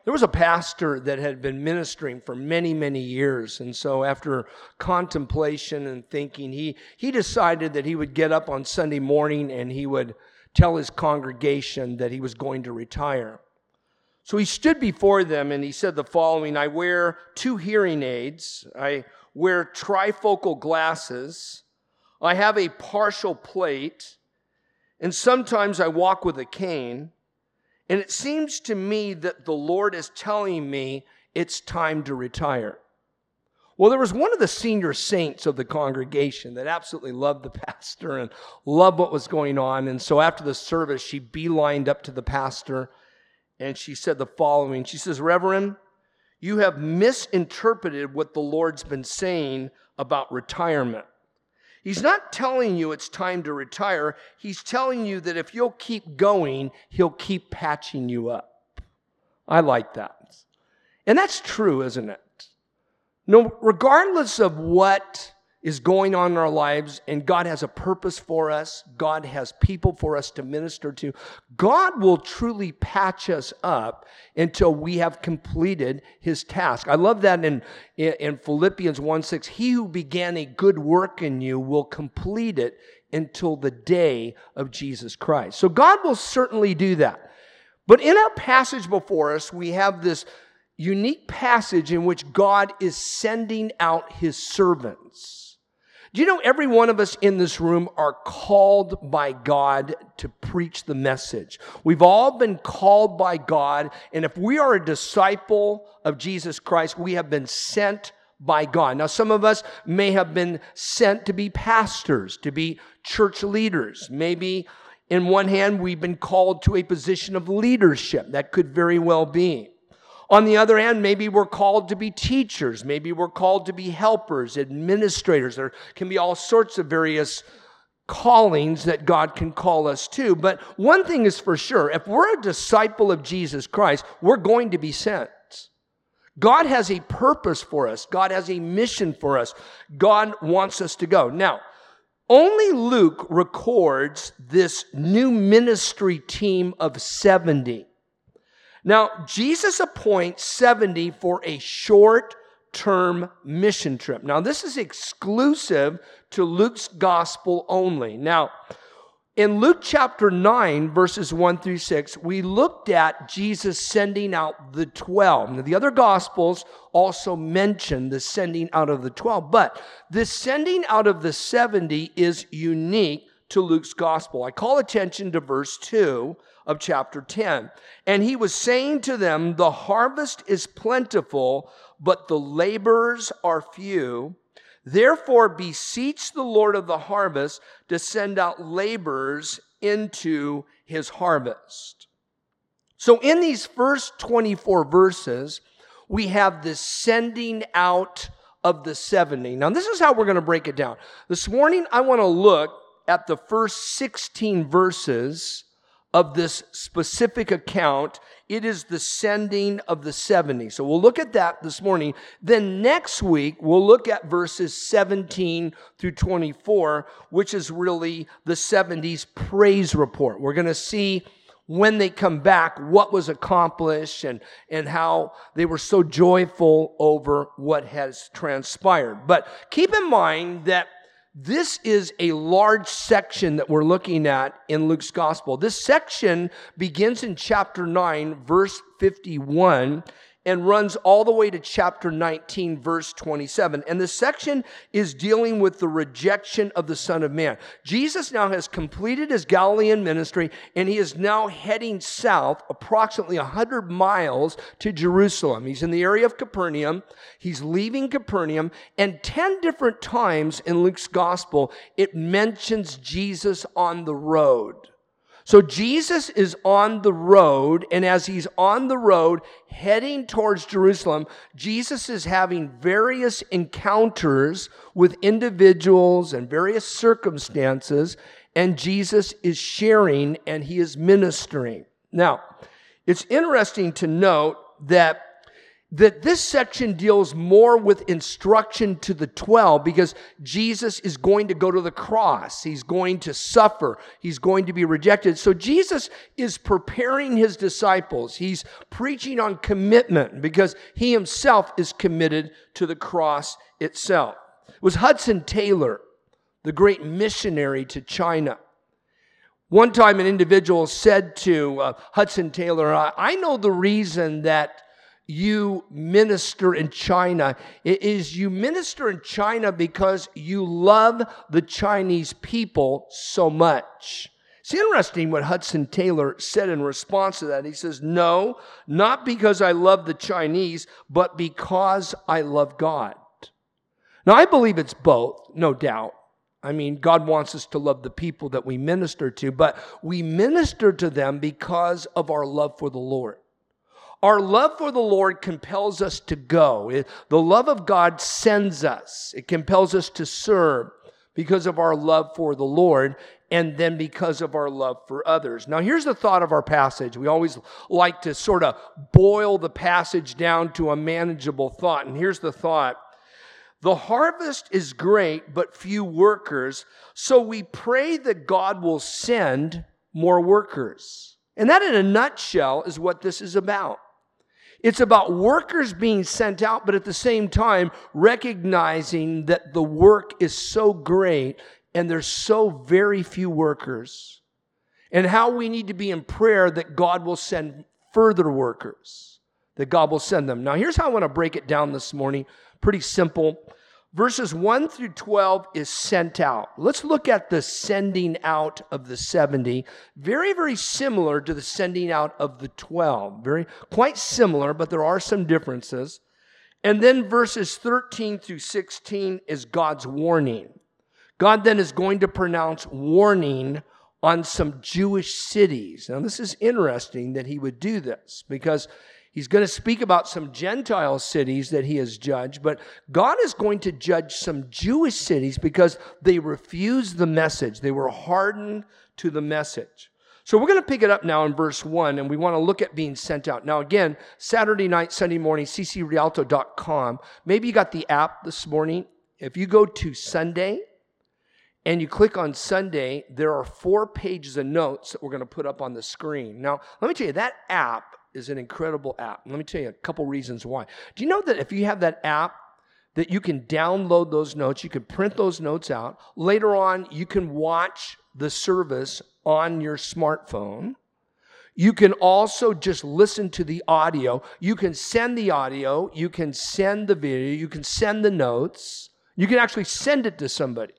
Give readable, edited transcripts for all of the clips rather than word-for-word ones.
There was a pastor that had been ministering for many, many years. And so after contemplation and thinking, he decided that he would get up on Sunday morning and he would tell his congregation that he was going to retire. So he stood before them and he said the following: I wear 2 hearing aids. I wear trifocal glasses. I have a partial plate. And sometimes I walk with a cane. And it seems to me that the Lord is telling me it's time to retire. Well, there was one of the senior saints of the congregation that absolutely loved the pastor and loved what was going on. And so after the service, she beelined up to the pastor and she said the following. She says, Reverend, you have misinterpreted what the Lord's been saying about retirement. He's not telling you it's time to retire. He's telling you that if you'll keep going, he'll keep patching you up. I like that. And that's true, isn't it? No, regardless of what is going on in our lives, and God has a purpose for us, God has people for us to minister to, God will truly patch us up until we have completed his task. I love that in Philippians 1:6, he who began a good work in you will complete it until the day of Jesus Christ. So God will certainly do that. But in our passage before us, we have this unique passage in which God is sending out his servants. Do you know every one of us in this room are called by God to preach the message? We've all been called by God, and if we are a disciple of Jesus Christ, we have been sent by God. Now, some of us may have been sent to be pastors, to be church leaders. Maybe in one hand, we've been called to a position of leadership. That could very well be. On the other hand, maybe we're called to be teachers. Maybe we're called to be helpers, administrators. There can be all sorts of various callings that God can call us to. But one thing is for sure, if we're a disciple of Jesus Christ, we're going to be sent. God has a purpose for us. God has a mission for us. God wants us to go. Now, only Luke records this new ministry team of 70. Now, Jesus appoints 70 for a short-term mission trip. Now, this is exclusive to Luke's gospel only. Now, in Luke chapter 9, verses 1 through 6, we looked at Jesus sending out the 12. Now, the other gospels also mention the sending out of the 12, but this sending out of the 70 is unique to Luke's gospel. I call attention to verse 2 of chapter 10. And he was saying to them, the harvest is plentiful, but the laborers are few. Therefore, beseech the Lord of the harvest to send out laborers into his harvest. So in these first 24 verses, we have this sending out of the 70. Now, this is how we're going to break it down. This morning, I want to look at the first 16 verses of this specific account. It is the sending of the 70. So we'll look at that this morning. Then next week, we'll look at verses 17 through 24, which is really the 70's praise report. We're going to see when they come back what was accomplished and how they were so joyful over what has transpired. But keep in mind that this is a large section that we're looking at in Luke's gospel. This section begins in chapter 9, verse 51, and runs all the way to chapter 19, verse 27. And this section is dealing with the rejection of the Son of Man. Jesus now has completed his Galilean ministry, and he is now heading south approximately 100 miles to Jerusalem. He's in the area of Capernaum. He's leaving Capernaum, and 10 different times in Luke's gospel, it mentions Jesus on the road. So Jesus is on the road, and as he's on the road heading towards Jerusalem, Jesus is having various encounters with individuals and various circumstances, and Jesus is sharing and he is ministering. Now, it's interesting to note that that this section deals more with instruction to the 12 because Jesus is going to go to the cross. He's going to suffer. He's going to be rejected. So Jesus is preparing his disciples. He's preaching on commitment because he himself is committed to the cross itself. It was Hudson Taylor, the great missionary to China. One time an individual said to Hudson Taylor, I know the reason that you minister in China is you minister in China because you love the Chinese people so much. It's interesting what Hudson Taylor said in response to that. He says, no, not because I love the Chinese, but because I love God. Now, I believe it's both, no doubt. I mean, God wants us to love the people that we minister to, but we minister to them because of our love for the Lord. Our love for the Lord compels us to go. The love of God sends us. It compels us to serve because of our love for the Lord and then because of our love for others. Now, here's the thought of our passage. We always like to sort of boil the passage down to a manageable thought. And here's the thought. The harvest is great, but few workers. So we pray that God will send more workers. And that in a nutshell is what this is about. It's about workers being sent out, but at the same time, recognizing that the work is so great and there's so very few workers. And how we need to be in prayer that God will send further workers, that God will send them. Now, here's how I want to break it down this morning. Pretty simple. Verses 1 through 12 is sent out. Let's look at the sending out of the 70. Very, very similar to the sending out of the 12. Quite similar, but there are some differences. And then verses 13 through 16 is God's warning. God then is going to pronounce warning on some Jewish cities. Now, this is interesting that he would do this because he's going to speak about some Gentile cities that he has judged, but God is going to judge some Jewish cities because they refused the message. They were hardened to the message. So we're going to pick it up now in verse 1, and we want to look at being sent out. Now again, Saturday night, Sunday morning, ccrialto.com. Maybe you got the app this morning. If you go to Sunday and you click on Sunday, there are 4 pages of notes that we're going to put up on the screen. Now, let me tell you, that app is an incredible app. Let me tell you a couple reasons why. Do you know that if you have that app, that you can download those notes, you can print those notes out. Later on, you can watch the service on your smartphone. You can also just listen to the audio. You can send the audio. You can send the video. You can send the notes. You can actually send it to somebody.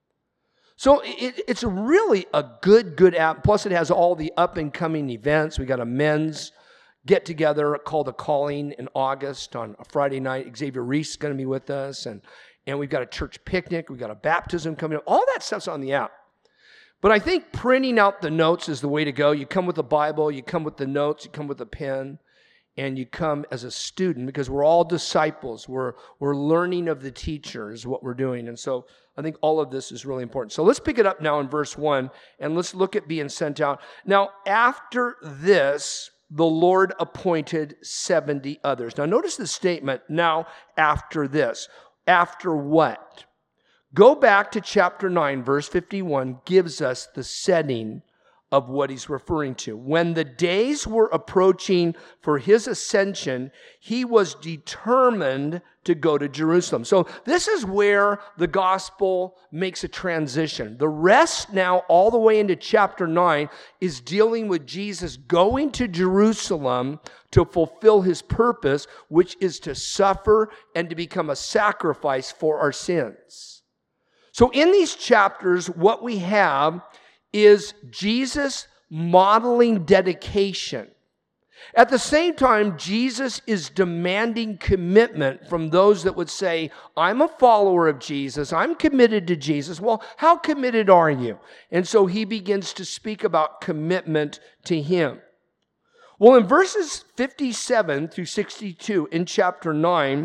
So it's really a good app. Plus, it has all the up-and-coming events. We got a men's get-together called The Calling in August on a Friday night. Xavier Reese is going to be with us. And we've got a church picnic. We've got a baptism coming up. All that stuff's on the app. But I think printing out the notes is the way to go. You come with a Bible. You come with the notes. You come with a pen. And you come as a student because we're all disciples. We're learning of the teacher is what we're doing. And so I think all of this is really important. So let's pick it up now in verse 1, and let's look at being sent out. Now, after this, the Lord appointed 70 others. Now, notice the statement, now after this. After what? Go back to chapter 9, verse 51, gives us the setting of what he's referring to. When the days were approaching for his ascension, he was determined to go to Jerusalem. So this is where the gospel makes a transition. The rest now, all the way into chapter 9, is dealing with Jesus going to Jerusalem to fulfill his purpose, which is to suffer and to become a sacrifice for our sins. So in these chapters, what we have is Jesus modeling dedication. At the same time, Jesus is demanding commitment from those that would say, I'm a follower of Jesus, I'm committed to Jesus. Well, how committed are you? And so he begins to speak about commitment to him. Well, in verses 57 through 62 in chapter 9,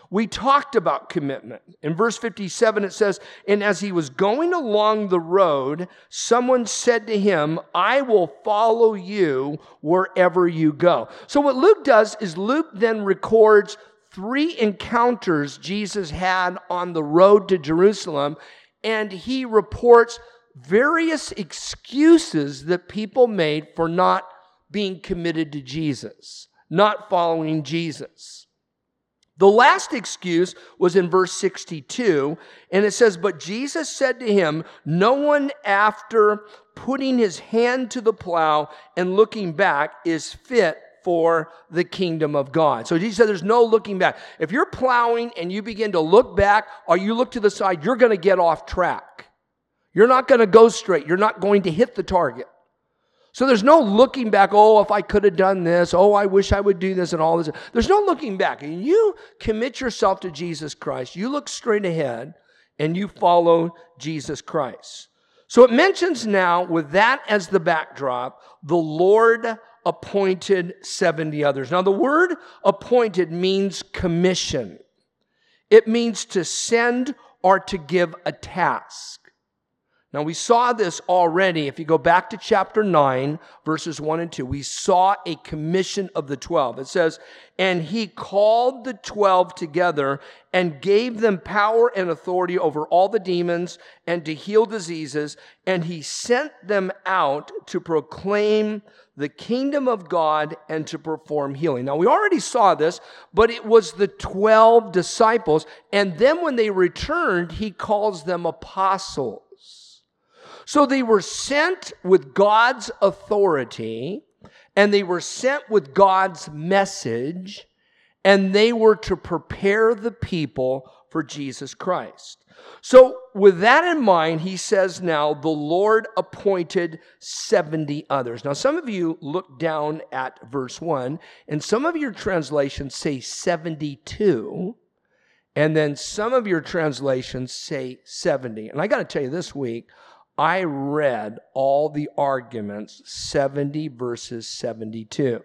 We talked about commitment. In verse 57, it says, and as he was going along the road, someone said to him, I will follow you wherever you go. So what Luke does is Luke then records 3 encounters Jesus had on the road to Jerusalem, and he reports various excuses that people made for not being committed to Jesus, not following Jesus. The last excuse was in verse 62, and it says, but Jesus said to him, no one after putting his hand to the plow and looking back is fit for the kingdom of God. So Jesus said there's no looking back. If you're plowing and you begin to look back or you look to the side, you're going to get off track. You're not going to go straight. You're not going to hit the target. So there's no looking back, oh, if I could have done this, oh, I wish I would do this and all this. There's no looking back. And you commit yourself to Jesus Christ. You look straight ahead and you follow Jesus Christ. So it mentions now, with that as the backdrop, the Lord appointed 70 others. Now the word appointed means commission. It means to send or to give a task. Now, we saw this already. If you go back to chapter 9, verses 1 and 2, we saw a commission of the 12. It says, and he called the 12 together and gave them power and authority over all the demons and to heal diseases. And he sent them out to proclaim the kingdom of God and to perform healing. Now, we already saw this, but it was the 12 disciples. And then when they returned, he calls them apostles. So they were sent with God's authority, and they were sent with God's message, and they were to prepare the people for Jesus Christ. So with that in mind, he says now, the Lord appointed 70 others. Now, some of you look down at verse 1, and some of your translations say 72, and then some of your translations say 70. And I got to tell you, this week, I read all the arguments, 70 versus 72.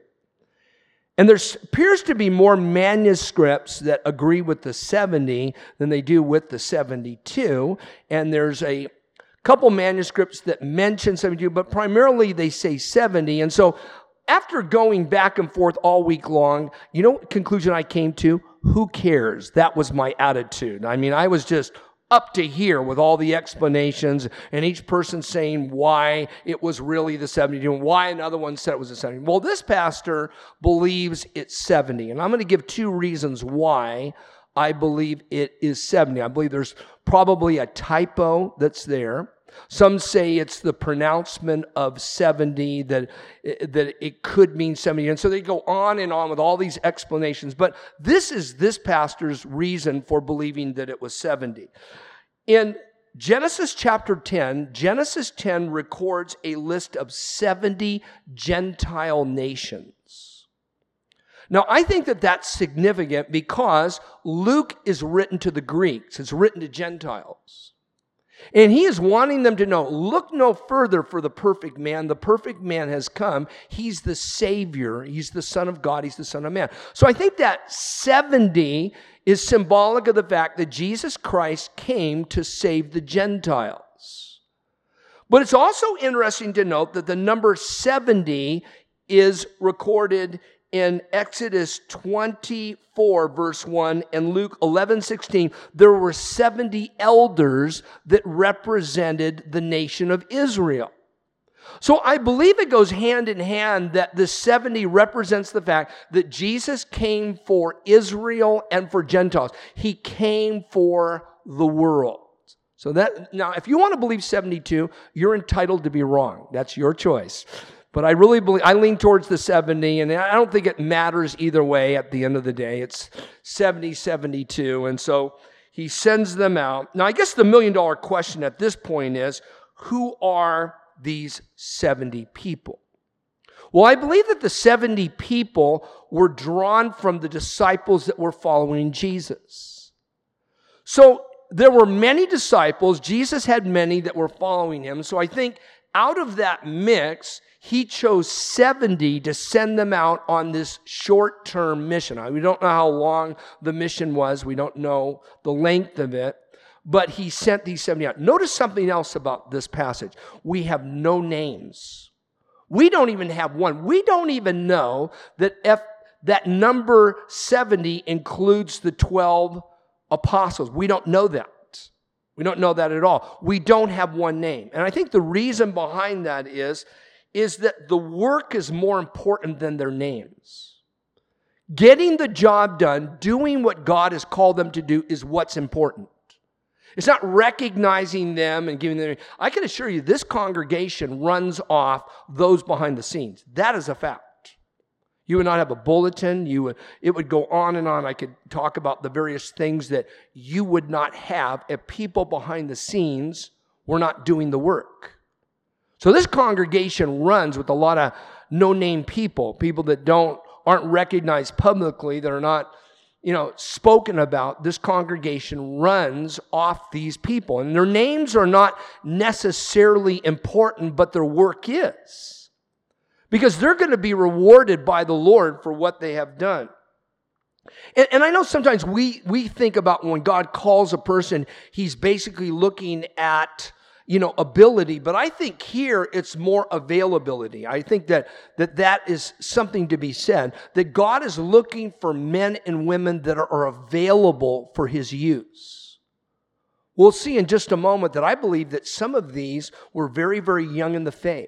And there appears to be more manuscripts that agree with the 70 than they do with the 72. And there's a couple manuscripts that mention 72, but primarily they say 70. And so after going back and forth all week long, you know what conclusion I came to? Who cares? That was my attitude. I mean, I was just up to here with all the explanations and each person saying why it was really the 72 and why another one said it was the 70. Well, this pastor believes it's 70, and I'm going to give 2 reasons why I believe it is 70. I believe there's probably a typo that's there. Some say it's the pronouncement of 70, that it could mean 70. And so they go on and on with all these explanations. But this is this pastor's reason for believing that it was 70. In Genesis chapter 10, Genesis 10 records a list of 70 Gentile nations. Now, I think that that's significant because Luke is written to the Greeks. It's written to Gentiles. And he is wanting them to know, look no further for the perfect man. The perfect man has come. He's the Savior. He's the Son of God. He's the Son of Man. So I think that 70 is symbolic of the fact that Jesus Christ came to save the Gentiles. But it's also interesting to note that the number 70 is recorded in Exodus 24, verse 1, and Luke 11:16, there were 70 elders that represented the nation of Israel. So I believe it goes hand in hand that the 70 represents the fact that Jesus came for Israel and for Gentiles. He came for the world. So that, now, if you want to believe 72, you're entitled to be wrong. That's your choice. But I really believe, I lean towards the 70, and I don't think it matters either way at the end of the day. It's 70, 72, and so he sends them out. Now, I guess the million-dollar question at this point is, who are these 70 people? Well, I believe that the 70 people were drawn from the disciples that were following Jesus. So there were many disciples. Jesus had many that were following him. So I think out of that mix, he chose 70 to send them out on this short-term mission. We don't know how long the mission was. We don't know the length of it. But he sent these 70 out. Notice something else about this passage. We have no names. We don't even have one. We don't even know that if that number 70 includes the 12 apostles. We don't know that. We don't know that at all. We don't have one name. And I think the reason behind that is that the work is more important than their names. Getting the job done, doing what God has called them to do is what's important. It's not recognizing them and giving them. I can assure you this congregation runs off those behind the scenes. That is a fact. You would not have a bulletin. It would go on and on. I could talk about the various things that you would not have if people behind the scenes were not doing the work. So this congregation runs with a lot of no-name people that aren't recognized publicly, that are not, spoken about. This congregation runs off these people. And their names are not necessarily important, but their work is. Because they're going to be rewarded by the Lord for what they have done. And I know sometimes we think about when God calls a person, he's basically looking at, ability. But I think here it's more availability. I think that is something to be said. That God is looking for men and women that are available for his use. We'll see in just a moment that I believe that some of these were very, very young in the faith.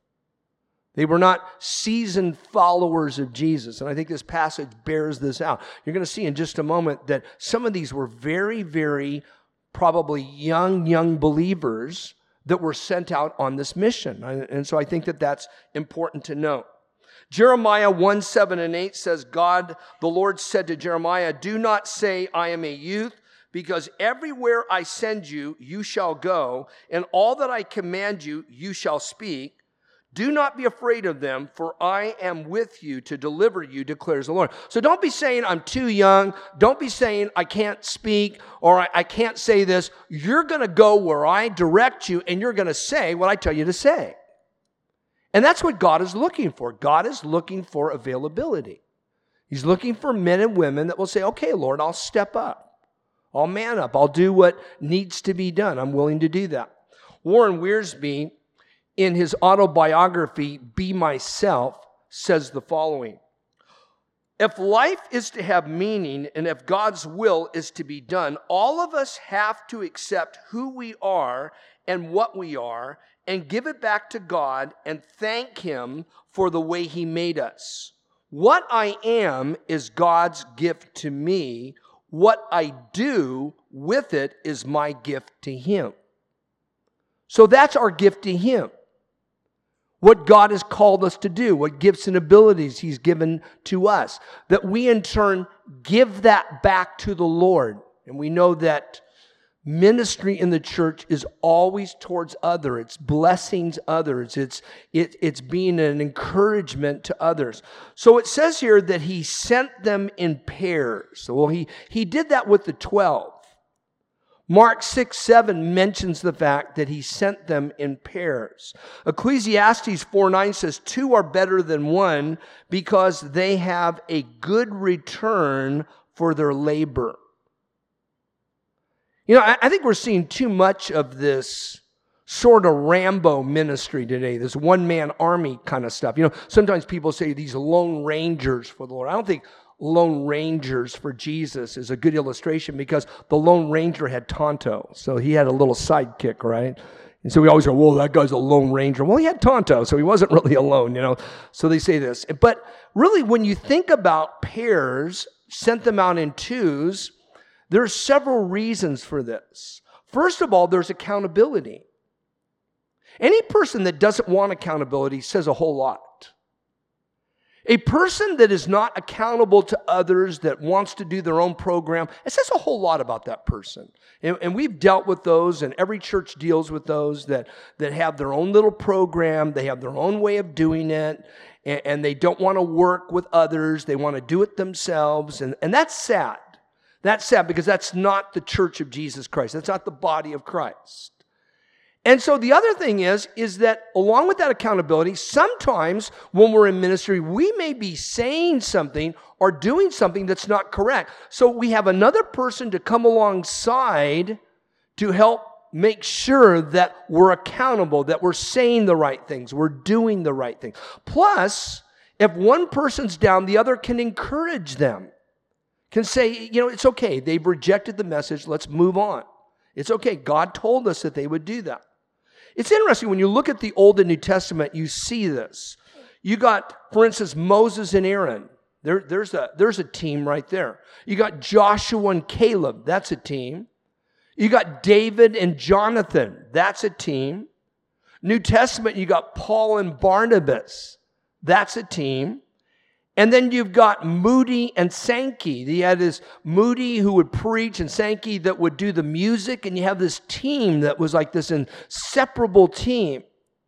They were not seasoned followers of Jesus. And I think this passage bears this out. You're going to see in just a moment that some of these were very, very probably young believers that were sent out on this mission. And so I think that that's important to note. Jeremiah 1:7-8 says, God, the Lord said to Jeremiah, do not say I am a youth, because everywhere I send you, you shall go, and all that I command you, you shall speak. Do not be afraid of them, for I am with you to deliver you, declares the Lord. So don't be saying I'm too young. Don't be saying I can't speak or I can't say this. You're going to go where I direct you, and you're going to say what I tell you to say. And that's what God is looking for. God is looking for availability. He's looking for men and women that will say, okay, Lord, I'll step up. I'll man up. I'll do what needs to be done. I'm willing to do that. Warren Wiersbe, in his autobiography, Be Myself, says the following. If life is to have meaning and if God's will is to be done, all of us have to accept who we are and what we are and give it back to God and thank him for the way he made us. What I am is God's gift to me. What I do with it is my gift to him. So that's our gift to him. What God has called us to do, what gifts and abilities he's given to us, that we in turn give that back to the Lord. And we know that ministry in the church is always towards others. It's blessings others. It's being an encouragement to others. So it says here that he sent them in pairs. Well, he did that with the 12. Mark 6:7 mentions the fact that he sent them in pairs. Ecclesiastes 4:9 says, 2 are better than 1 because they have a good return for their labor. I think we're seeing too much of this sort of Rambo ministry today, this one-man army kind of stuff. Sometimes people say these lone rangers for the Lord. I don't think Lone Rangers for Jesus is a good illustration because the Lone Ranger had Tonto. So he had a little sidekick, right? And so we always go, whoa, that guy's a Lone Ranger. Well, he had Tonto, so he wasn't really alone, So they say this. But really, when you think about pairs, sent them out in twos, there are several reasons for this. First of all, there's accountability. Any person that doesn't want accountability says a whole lot. A person that is not accountable to others, that wants to do their own program, it says a whole lot about that person. And we've dealt with those, and every church deals with those that have their own little program, they have their own way of doing it, and they don't want to work with others, they want to do it themselves, and that's sad. That's sad because that's not the church of Jesus Christ. That's not the body of Christ. And so the other thing is that along with that accountability, sometimes when we're in ministry, we may be saying something or doing something that's not correct. So we have another person to come alongside to help make sure that we're accountable, that we're saying the right things, we're doing the right thing. Plus, if one person's down, the other can encourage them, can say, it's okay. They've rejected the message. Let's move on. It's okay. God told us that they would do that. It's interesting, when you look at the Old and New Testament, you see this. You got, for instance, Moses and Aaron. There's a team right there. You got Joshua and Caleb. That's a team. You got David and Jonathan. That's a team. New Testament, you got Paul and Barnabas. That's a team. And then you've got Moody and Sankey. You had this Moody who would preach and Sankey that would do the music. And you have this team that was like this inseparable team.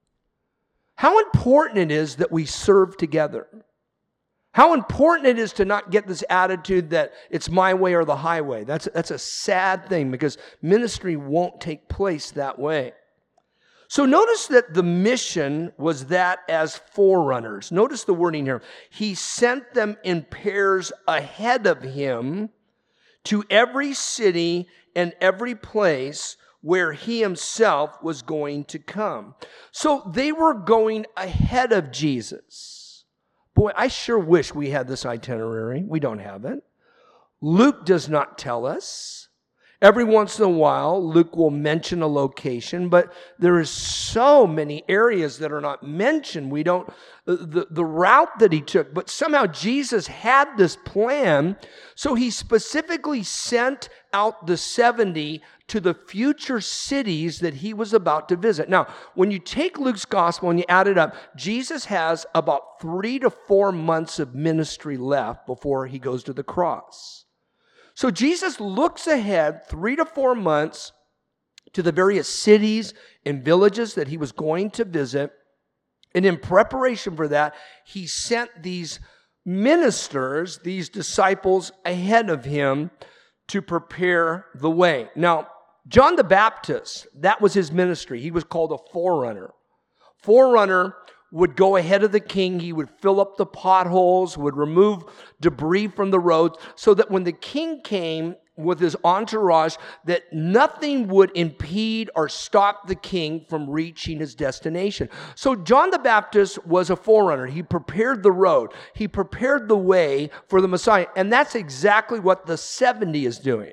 How important it is that we serve together. How important it is to not get this attitude that it's my way or the highway. That's a sad thing, because ministry won't take place that way. So notice that the mission was that as forerunners. Notice the wording here. He sent them in pairs ahead of him to every city and every place where he himself was going to come. So they were going ahead of Jesus. Boy, I sure wish we had this itinerary. We don't have it. Luke does not tell us. Every once in a while, Luke will mention a location, but there is so many areas that are not mentioned. We don't, the route that he took, but somehow Jesus had this plan, so he specifically sent out the 70 to the future cities that he was about to visit. Now, when you take Luke's gospel and you add it up, Jesus has about 3 to 4 months of ministry left before he goes to the cross. So Jesus looks ahead 3 to 4 months to the various cities and villages that he was going to visit. And in preparation for that, he sent these ministers, these disciples ahead of him to prepare the way. Now, John the Baptist, that was his ministry. He was called a forerunner. Forerunner would go ahead of the king. He would fill up the potholes, would remove debris from the roads, so that when the king came with his entourage, that nothing would impede or stop the king from reaching his destination. So John the Baptist was a forerunner. He prepared the road. He prepared the way for the Messiah. And that's exactly what the 70 is doing.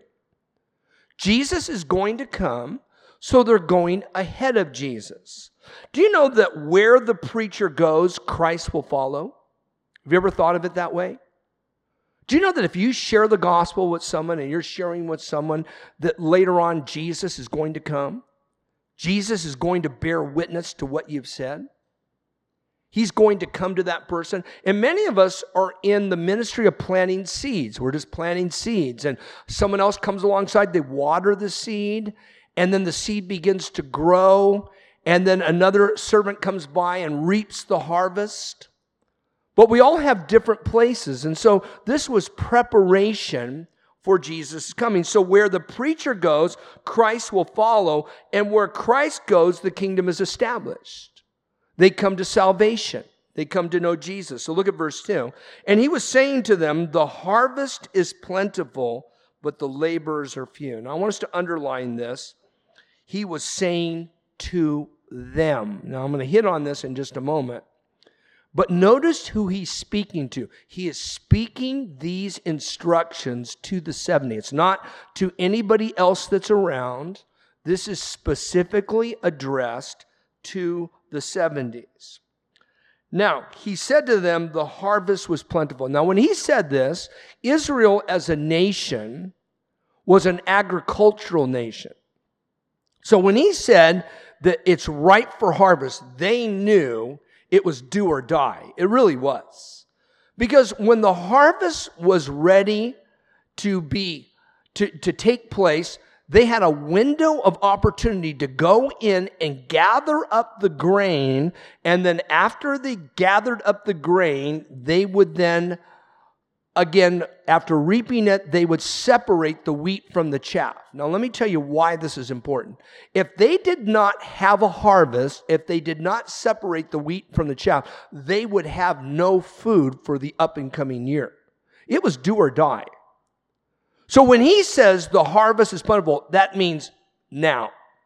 Jesus is going to come, so they're going ahead of Jesus. Do you know that where the preacher goes, Christ will follow? Have you ever thought of it that way? Do you know that if you share the gospel with someone and you're sharing with someone, that later on Jesus is going to come? Jesus is going to bear witness to what you've said. He's going to come to that person. And many of us are in the ministry of planting seeds. We're just planting seeds. And someone else comes alongside, they water the seed, and then the seed begins to grow. And then another servant comes by and reaps the harvest. But we all have different places. And so this was preparation for Jesus' coming. So where the preacher goes, Christ will follow. And where Christ goes, the kingdom is established. They come to salvation. They come to know Jesus. So look at verse 2. And he was saying to them, the harvest is plentiful, but the laborers are few. Now I want us to underline this. He was saying to them. Now I'm going to hit on this in just a moment. But notice who he's speaking to. He is speaking these instructions to the 70. It's not to anybody else that's around. This is specifically addressed to the 70s. Now, he said to them, the harvest was plentiful. Now, when he said this, Israel as a nation was an agricultural nation. So when he said that it's ripe for harvest, they knew it was do or die. It really was. Because when the harvest was ready to take place, they had a window of opportunity to go in and gather up the grain, and then after they gathered up the grain, they would then again, after reaping it, they would separate the wheat from the chaff. Now, let me tell you why this is important. If they did not have a harvest, if they did not separate the wheat from the chaff, they would have no food for the up and coming year. It was do or die. So when he says the harvest is plentiful, that means now.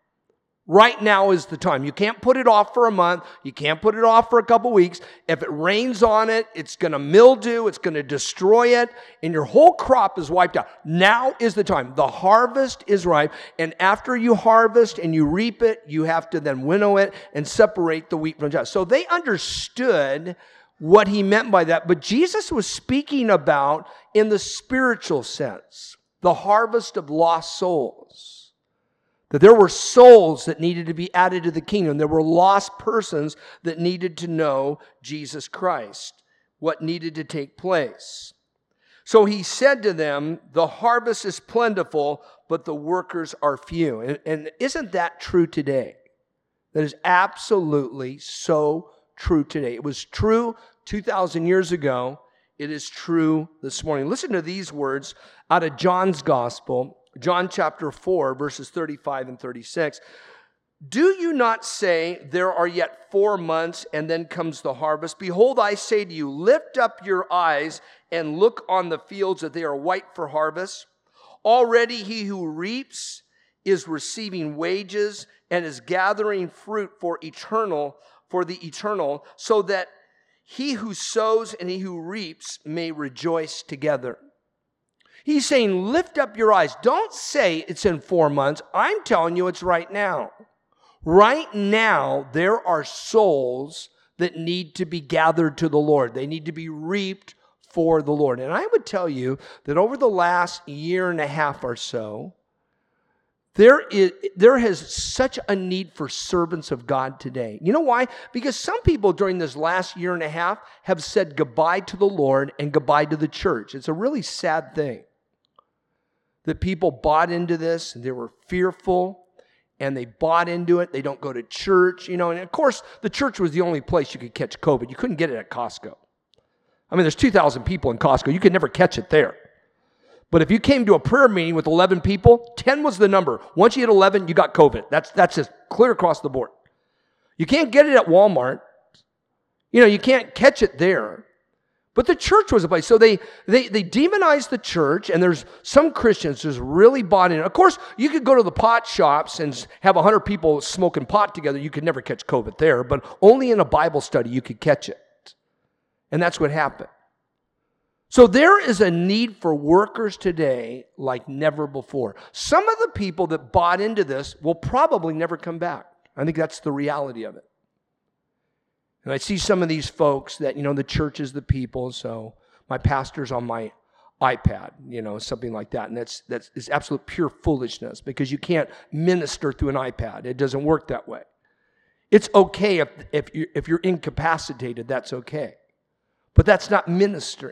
Right now is the time. You can't put it off for a month. You can't put it off for a couple weeks. If it rains on it, it's going to mildew. It's going to destroy it. And your whole crop is wiped out. Now is the time. The harvest is ripe. And after you harvest and you reap it, you have to then winnow it and separate the wheat from the chaff. So they understood what he meant by that. But Jesus was speaking about in the spiritual sense, the harvest of lost souls. That there were souls that needed to be added to the kingdom. There were lost persons that needed to know Jesus Christ, what needed to take place. So he said to them, the harvest is plentiful, but the workers are few. And isn't that true today? That is absolutely so true today. It was true 2,000 years ago. It is true this morning. Listen to these words out of John's Gospel. John chapter 4, verses 35 and 36. Do you not say, there are yet 4 months, and then comes the harvest? Behold, I say to you, lift up your eyes and look on the fields, that they are white for harvest. Already he who reaps is receiving wages and is gathering fruit for the eternal, so that he who sows and he who reaps may rejoice together. He's saying, lift up your eyes. Don't say it's in 4 months. I'm telling you it's right now. Right now, there are souls that need to be gathered to the Lord. They need to be reaped for the Lord. And I would tell you that over the last year and a half or so, there has such a need for servants of God today. You know why? Because some people during this last year and a half have said goodbye to the Lord and goodbye to the church. It's a really sad thing that people bought into this and they were fearful and they bought into it. They don't go to church, and of course the church was the only place you could catch COVID. You couldn't get it at Costco. I mean, there's 2,000 people in Costco. You could never catch it there. But if you came to a prayer meeting with 11 people, 10 was the number. Once you hit 11, you got COVID. That's just clear across the board. You can't get it at Walmart. You can't catch it there. But the church was a place. So they demonized the church, and there's some Christians just really bought in. Of course, you could go to the pot shops and have 100 people smoking pot together. You could never catch COVID there, but only in a Bible study you could catch it. And that's what happened. So there is a need for workers today like never before. Some of the people that bought into this will probably never come back. I think that's the reality of it. And I see some of these folks that, the church is the people, so my pastor's on my iPad, something like that. And that's absolute pure foolishness, because you can't minister through an iPad. It doesn't work that way. It's okay if you're incapacitated, that's okay. But that's not ministry.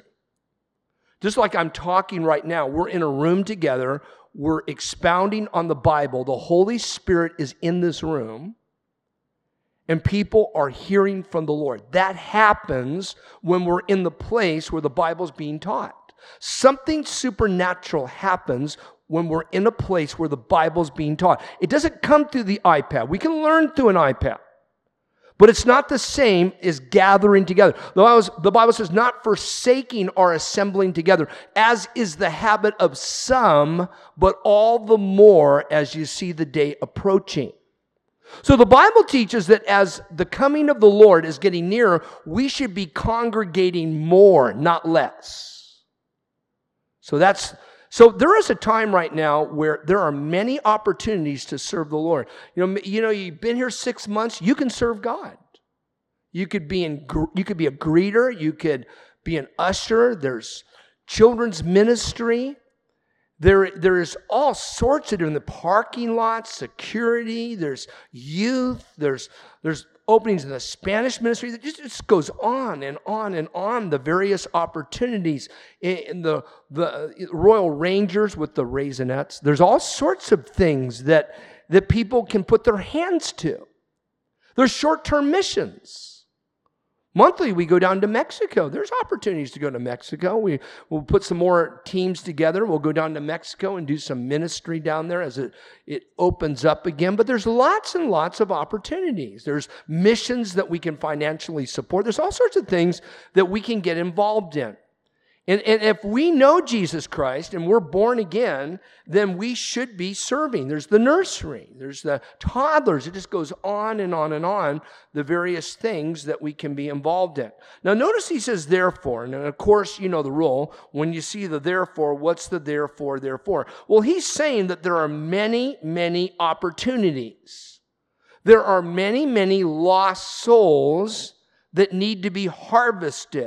Just like I'm talking right now, we're in a room together, we're expounding on the Bible, the Holy Spirit is in this room, and people are hearing from the Lord. That happens when we're in the place where the Bible's being taught. Something supernatural happens when we're in a place where the Bible's being taught. It doesn't come through the iPad. We can learn through an iPad. But it's not the same as gathering together. The Bible says, not forsaking or assembling together, as is the habit of some, but all the more as you see the day approaching. So the Bible teaches that as the coming of the Lord is getting nearer, we should be congregating more, not less. So there is a time right now where there are many opportunities to serve the Lord. You've been here 6 months, you can serve God. You could be a greeter, you could be an usher, there's children's ministry. There is all sorts of different, the parking lots, security, there's youth, there's openings in the Spanish ministry. It just goes on and on and on, the various opportunities in the Royal Rangers with the Raisinets. There's all sorts of things that people can put their hands to. There's short-term missions. Monthly, we go down to Mexico. There's opportunities to go to Mexico. We'll put some more teams together. We'll go down to Mexico and do some ministry down there as it opens up again. But there's lots and lots of opportunities. There's missions that we can financially support. There's all sorts of things that we can get involved in. And if we know Jesus Christ and we're born again, then we should be serving. There's the nursery. There's the toddlers. It just goes on and on and on, the various things that we can be involved in. Now, notice he says, therefore. And of course, you know the rule. When you see the therefore, what's the therefore? Well, he's saying that there are many, many opportunities. There are many, many lost souls that need to be harvested.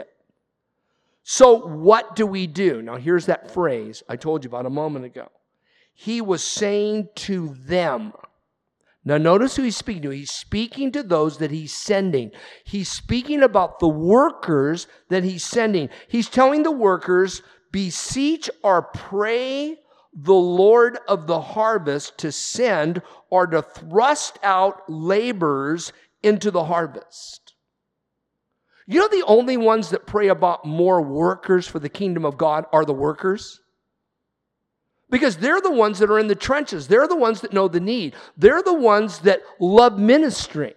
So what do we do? Now, here's that phrase I told you about a moment ago. He was saying to them. Now, notice who he's speaking to. He's speaking to those that he's sending. He's speaking about the workers that he's sending. He's telling the workers, beseech or pray the Lord of the harvest to send or to thrust out laborers into the harvest. You know, the only ones that pray about more workers for the kingdom of God are the workers. Because they're the ones that are in the trenches. They're the ones that know the need. They're the ones that love ministry.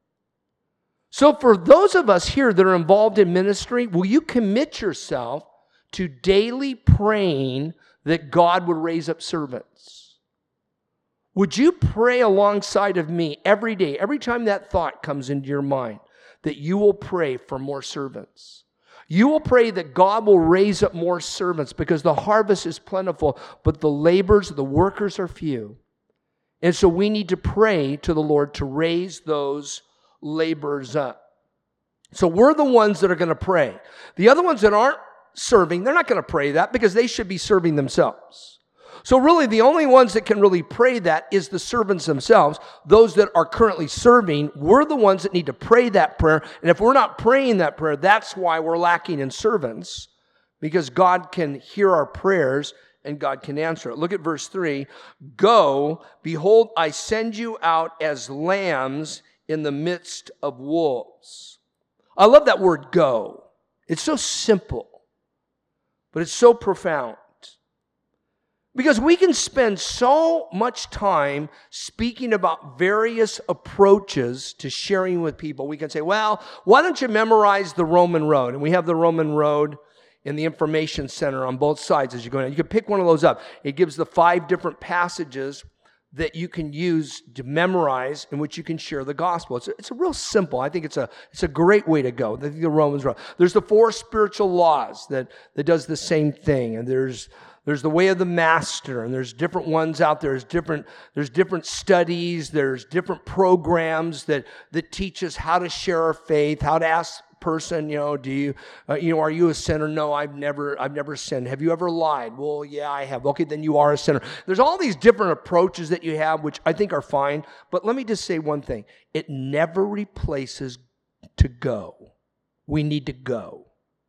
So for those of us here that are involved in ministry, will you commit yourself to daily praying that God would raise up servants? Would you pray alongside of me every day, every time that thought comes into your mind? That you will pray for more servants. You will pray that God will raise up more servants because the harvest is plentiful, but the laborers, the workers are few. And so we need to pray to the Lord to raise those laborers up. So we're the ones that are going to pray. The other ones that aren't serving, they're not going to pray that because they should be serving themselves. So really, the only ones that can really pray that is the servants themselves. Those that are currently serving, we're the ones that need to pray that prayer. And if we're not praying that prayer, that's why we're lacking in servants, because God can hear our prayers and God can answer it. Look at verse 3. Go, behold, I send you out as lambs in the midst of wolves. I love that word go. It's so simple, but it's so profound. Because we can spend so much time speaking about various approaches to sharing with people. We can say, well, why don't you memorize the Roman Road? And we have the Roman Road in the information center on both sides as you go in. You can pick one of those up. It gives the 5 different passages that you can use to memorize in which you can share the gospel. It's a real simple. I think it's a great way to go. The Romans Road. There's the 4 spiritual laws that does the same thing. And there's the way of the master, and there's different ones out there. There's different studies. There's different programs that teach us how to share our faith, how to ask a person, are you a sinner? No, I've never sinned. Have you ever lied? Well, yeah, I have. Okay, then you are a sinner. There's all these different approaches that you have, which I think are fine. But let me just say one thing. It never replaces to go. We need to go.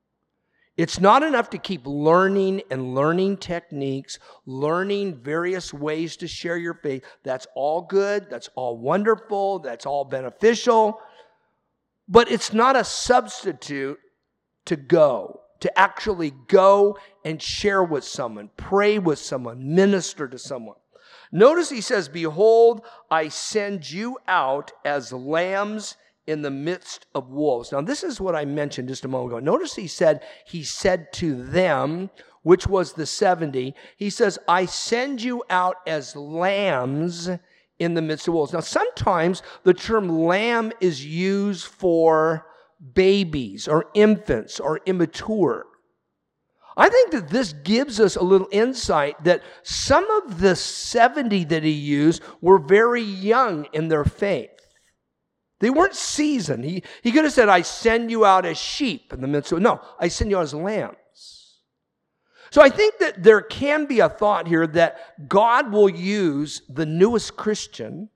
It's not enough to keep learning and learning techniques, learning various ways to share your faith. That's all good. That's all wonderful. That's all beneficial. But it's not a substitute to go, to actually go and share with someone, pray with someone, minister to someone. Notice he says, behold, I send you out as lambs in the midst of wolves. Now, this is what I mentioned just a moment ago. Notice he said to them, which was the 70, he says, I send you out as lambs in the midst of wolves. Now, sometimes the term lamb is used for babies or infants or immature. I think that this gives us a little insight that some of the 70 that he used were very young in their faith. They weren't seasoned. He could have said, I send you out as sheep in the midst of, no, I send you out as lambs. So I think that there can be a thought here that God will use the newest Christian,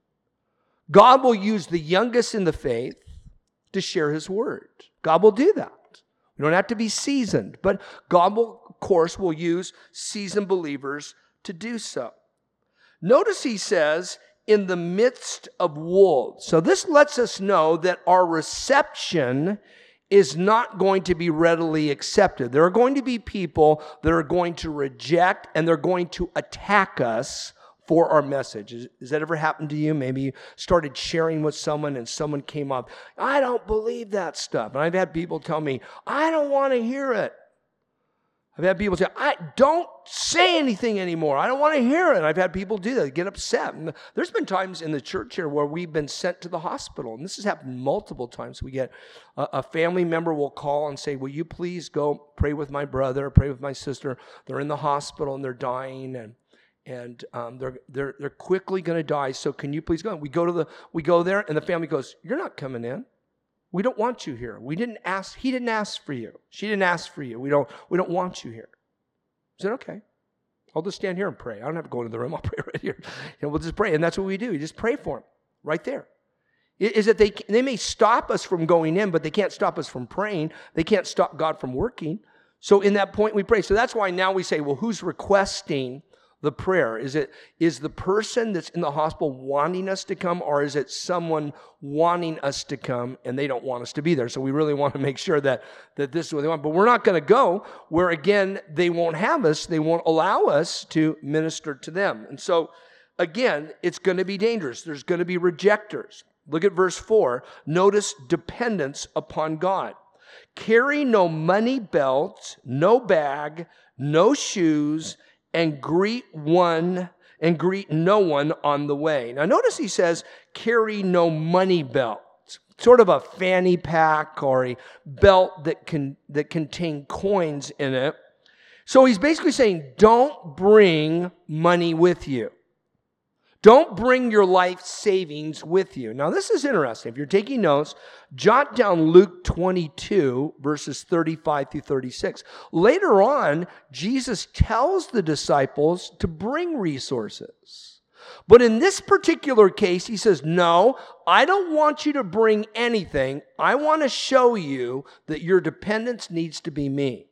God will use the youngest in the faith to share his word. God will do that. We don't have to be seasoned, but God will, of course, will use seasoned believers to do so. Notice he says, in the midst of wolves. So this lets us know that our reception is not going to be readily accepted. There are going to be people that are going to reject and they're going to attack us for our message. Has that ever happened to you? Maybe you started sharing with someone and someone came up, I don't believe that stuff. And I've had people tell me, I don't want to hear it. I've had people say, I don't say anything anymore. I don't want to hear it. I've had people do that, get upset. And there's been times in the church here where we've been sent to the hospital. And this has happened multiple times. We get a family member will call and say, will you please go pray with my brother, pray with my sister. They're in the hospital and they're dying and they're quickly going to die. So can you please go? We go there and the family goes, you're not coming in. We don't want you here. He didn't ask for you. She didn't ask for you. We don't want you here. I said, okay. I'll just stand here and pray. I don't have to go into the room. I'll pray right here. We'll just pray. And that's what we do. You just pray for them right there. Is that they may stop us from going in, but they can't stop us from praying. They can't stop God from working. So in that point, we pray. So that's why now we say, well, who's requesting the prayer? Is the person that's in the hospital wanting us to come, or is it someone wanting us to come and they don't want us to be there? So we really want to make sure that this is what they want. But we're not going to go where, again, they won't have us. They won't allow us to minister to them. And so, again, it's going to be dangerous. There's going to be rejectors. Look at verse 4. Notice dependence upon God. Carry no money belt, no bag, no shoes, and greet no one on the way. Now notice he says, carry no money belt. Sort of a fanny pack or a belt that contain coins in it. So he's basically saying, don't bring money with you. Don't bring your life savings with you. Now, this is interesting. If you're taking notes, jot down Luke 22, verses 35 through 36. Later on, Jesus tells the disciples to bring resources. But in this particular case, he says, no, I don't want you to bring anything. I want to show you that your dependence needs to be me.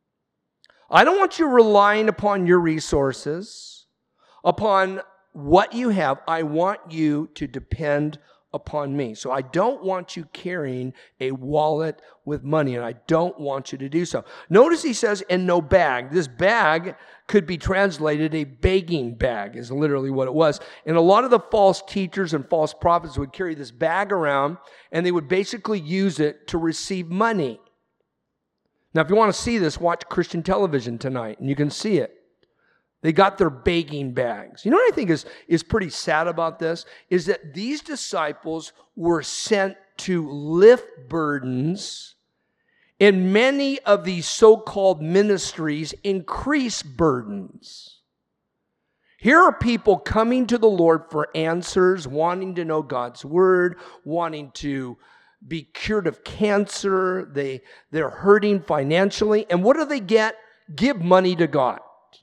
I don't want you relying upon your resources, upon what you have. I want you to depend upon me. So I don't want you carrying a wallet with money, and I don't want you to do so. Notice he says, and no bag. This bag could be translated a begging bag, is literally what it was. And a lot of the false teachers and false prophets would carry this bag around, and they would basically use it to receive money. Now, if you want to see this, watch Christian television tonight, and you can see it. They got their begging bags. You know what I think is pretty sad about this? Is that these disciples were sent to lift burdens, and many of these so-called ministries increase burdens. Here are people coming to the Lord for answers, wanting to know God's word, wanting to be cured of cancer. They're hurting financially. And what do they get? Give money to God.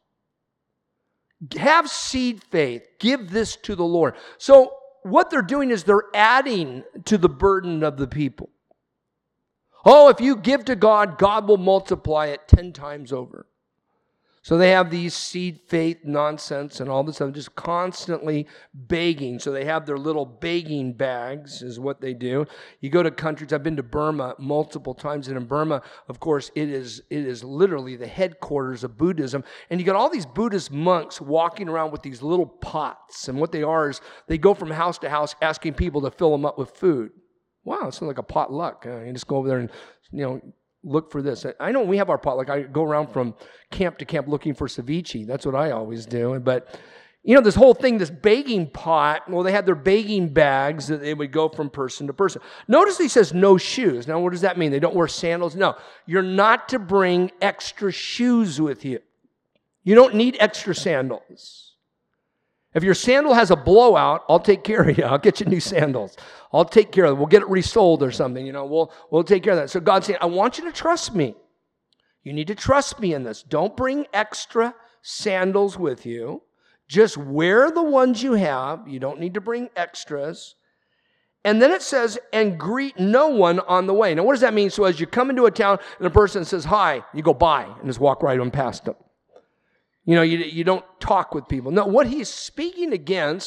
Have seed faith. Give this to the Lord. So what they're doing is they're adding to the burden of the people. Oh, if you give to God, God will multiply it 10 times over. So they have these seed faith nonsense and all this stuff, just constantly begging. So they have their little begging bags is what they do. You go to countries, I've been to Burma multiple times, and in Burma, of course, it is literally the headquarters of Buddhism. And you got all these Buddhist monks walking around with these little pots. And what they are is they go from house to house asking people to fill them up with food. Wow, it's like a potluck. You just go over there and, look for this. I know we have our potluck. I go around from camp to camp looking for ceviche. That's what I always do. But, this whole thing, this begging pot, well, they had their begging bags that they would go from person to person. Notice he says no shoes. Now, what does that mean? They don't wear sandals? No. You're not to bring extra shoes with you. You don't need extra sandals. If your sandal has a blowout, I'll take care of you. I'll get you new sandals. I'll take care of it. We'll get it resold or something. We'll take care of that. So God's saying, I want you to trust me. You need to trust me in this. Don't bring extra sandals with you. Just wear the ones you have. You don't need to bring extras. And then it says, and greet no one on the way. Now, what does that mean? So as you come into a town and a person says, hi, you go by and just walk right on past them. You don't talk with people. No, what he's speaking against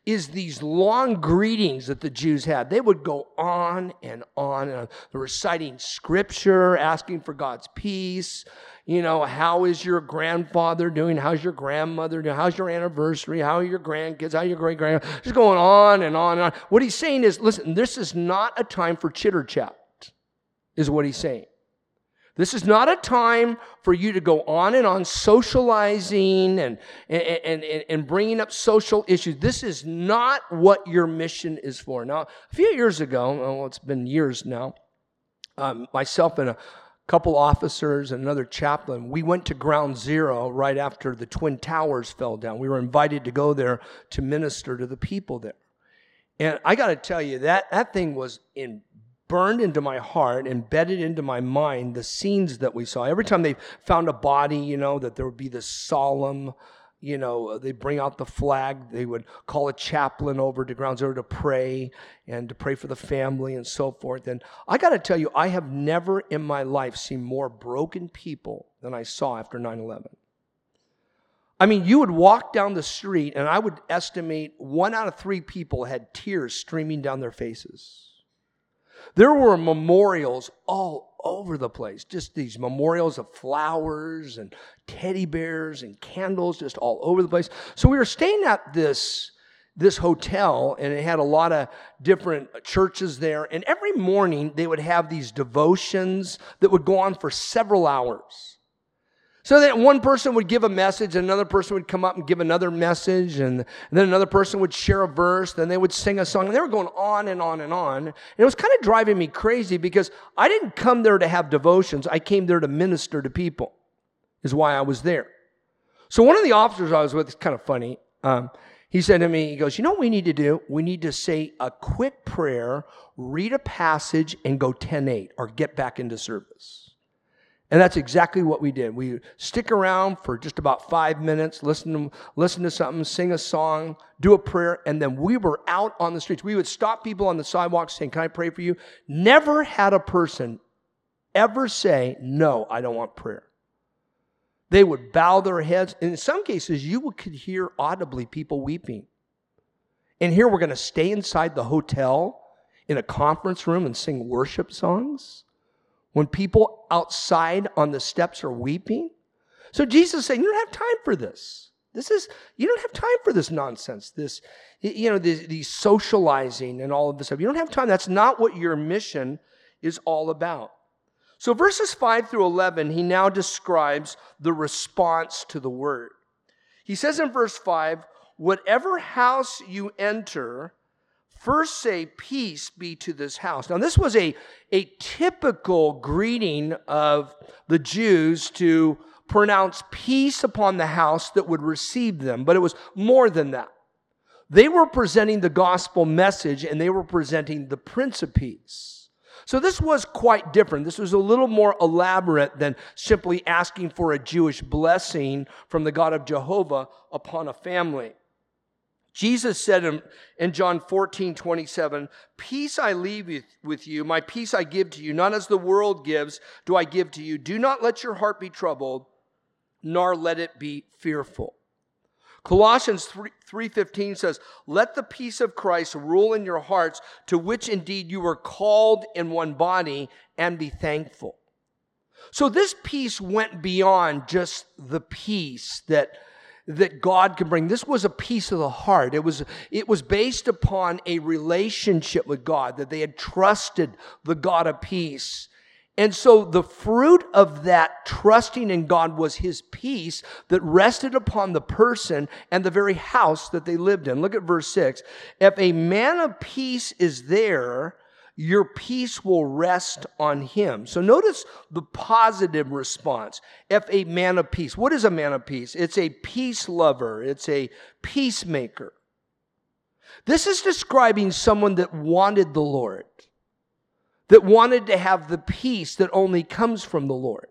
is these long greetings that the Jews had. They would go on and on and on. They're reciting scripture, asking for God's peace. How is your grandfather doing? How's your grandmother doing? How's your anniversary? How are your grandkids? How are your great-grandkids? Just going on and on and on. What he's saying is, listen, this is not a time for chitter-chat, is what he's saying. This is not a time for you to go on and on socializing and bringing up social issues. This is not what your mission is for. Now, a few years ago, it's been years now, myself and a couple officers and another chaplain, we went to Ground Zero right after the Twin Towers fell down. We were invited to go there to minister to the people there. And I got to tell you, that thing was burned into my heart, embedded into my mind, the scenes that we saw. Every time they found a body, that there would be this solemn, they bring out the flag. They would call a chaplain over to Ground Zero to pray and to pray for the family and so forth. And I got to tell you, I have never in my life seen more broken people than I saw after 9/11. I mean, you would walk down the street, and I would estimate 1 out of 3 people had tears streaming down their faces. There were memorials all over the place, just these memorials of flowers and teddy bears and candles just all over the place. So we were staying at this hotel, and it had a lot of different churches there. And every morning they would have these devotions that would go on for several hours. So that one person would give a message, and another person would come up and give another message, and then another person would share a verse, then they would sing a song, and they were going on and on and on. And it was kind of driving me crazy because I didn't come there to have devotions. I came there to minister to people, is why I was there. So one of the officers I was with, it's kind of funny, he said to me, he goes, what we need to do? We need to say a quick prayer, read a passage, and go 10-8, or get back into service. And that's exactly what we did. We stick around for just about 5 minutes, listen to something, sing a song, do a prayer, and then we were out on the streets. We would stop people on the sidewalk saying, "Can I pray for you?" Never had a person ever say, "No, I don't want prayer." They would bow their heads. And in some cases, you could hear audibly people weeping. And here we're going to stay inside the hotel in a conference room and sing worship songs when people outside on the steps are weeping. So Jesus is saying, you don't have time for this. You don't have time for this nonsense, this socializing and all of this stuff. You don't have time. That's not what your mission is all about. So verses 5 through 11, he now describes the response to the word. He says in verse 5, whatever house you enter, first say, peace be to this house. Now, this was a typical greeting of the Jews to pronounce peace upon the house that would receive them, but it was more than that. They were presenting the gospel message, and they were presenting the Prince of Peace. So this was quite different. This was a little more elaborate than simply asking for a Jewish blessing from the God of Jehovah upon a family. Jesus said in John 14:27, peace I leave with you, my peace I give to you, not as the world gives do I give to you. Do not let your heart be troubled, nor let it be fearful. Colossians 3:15 says, let the peace of Christ rule in your hearts, to which indeed you were called in one body, and be thankful. So this peace went beyond just the peace that God can bring. This was a peace of the heart. It was based upon a relationship with God, that they had trusted the God of peace. And so the fruit of that trusting in God was his peace that rested upon the person and the very house that they lived in. Look at verse 6. If a man of peace is there, your peace will rest on him. So notice the positive response. If a man of peace. What is a man of peace? It's a peace lover. It's a peacemaker. This is describing someone that wanted the Lord, that wanted to have the peace that only comes from the Lord.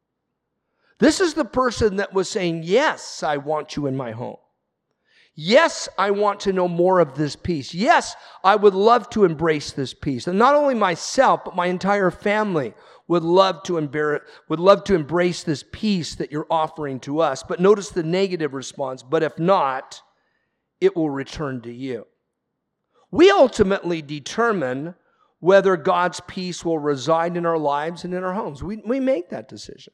This is the person that was saying, yes, I want you in my home. Yes, I want to know more of this peace. Yes, I would love to embrace this peace. And not only myself, but my entire family would love to embrace this peace that you're offering to us. But notice the negative response. But if not, it will return to you. We ultimately determine whether God's peace will reside in our lives and in our homes. We make that decision.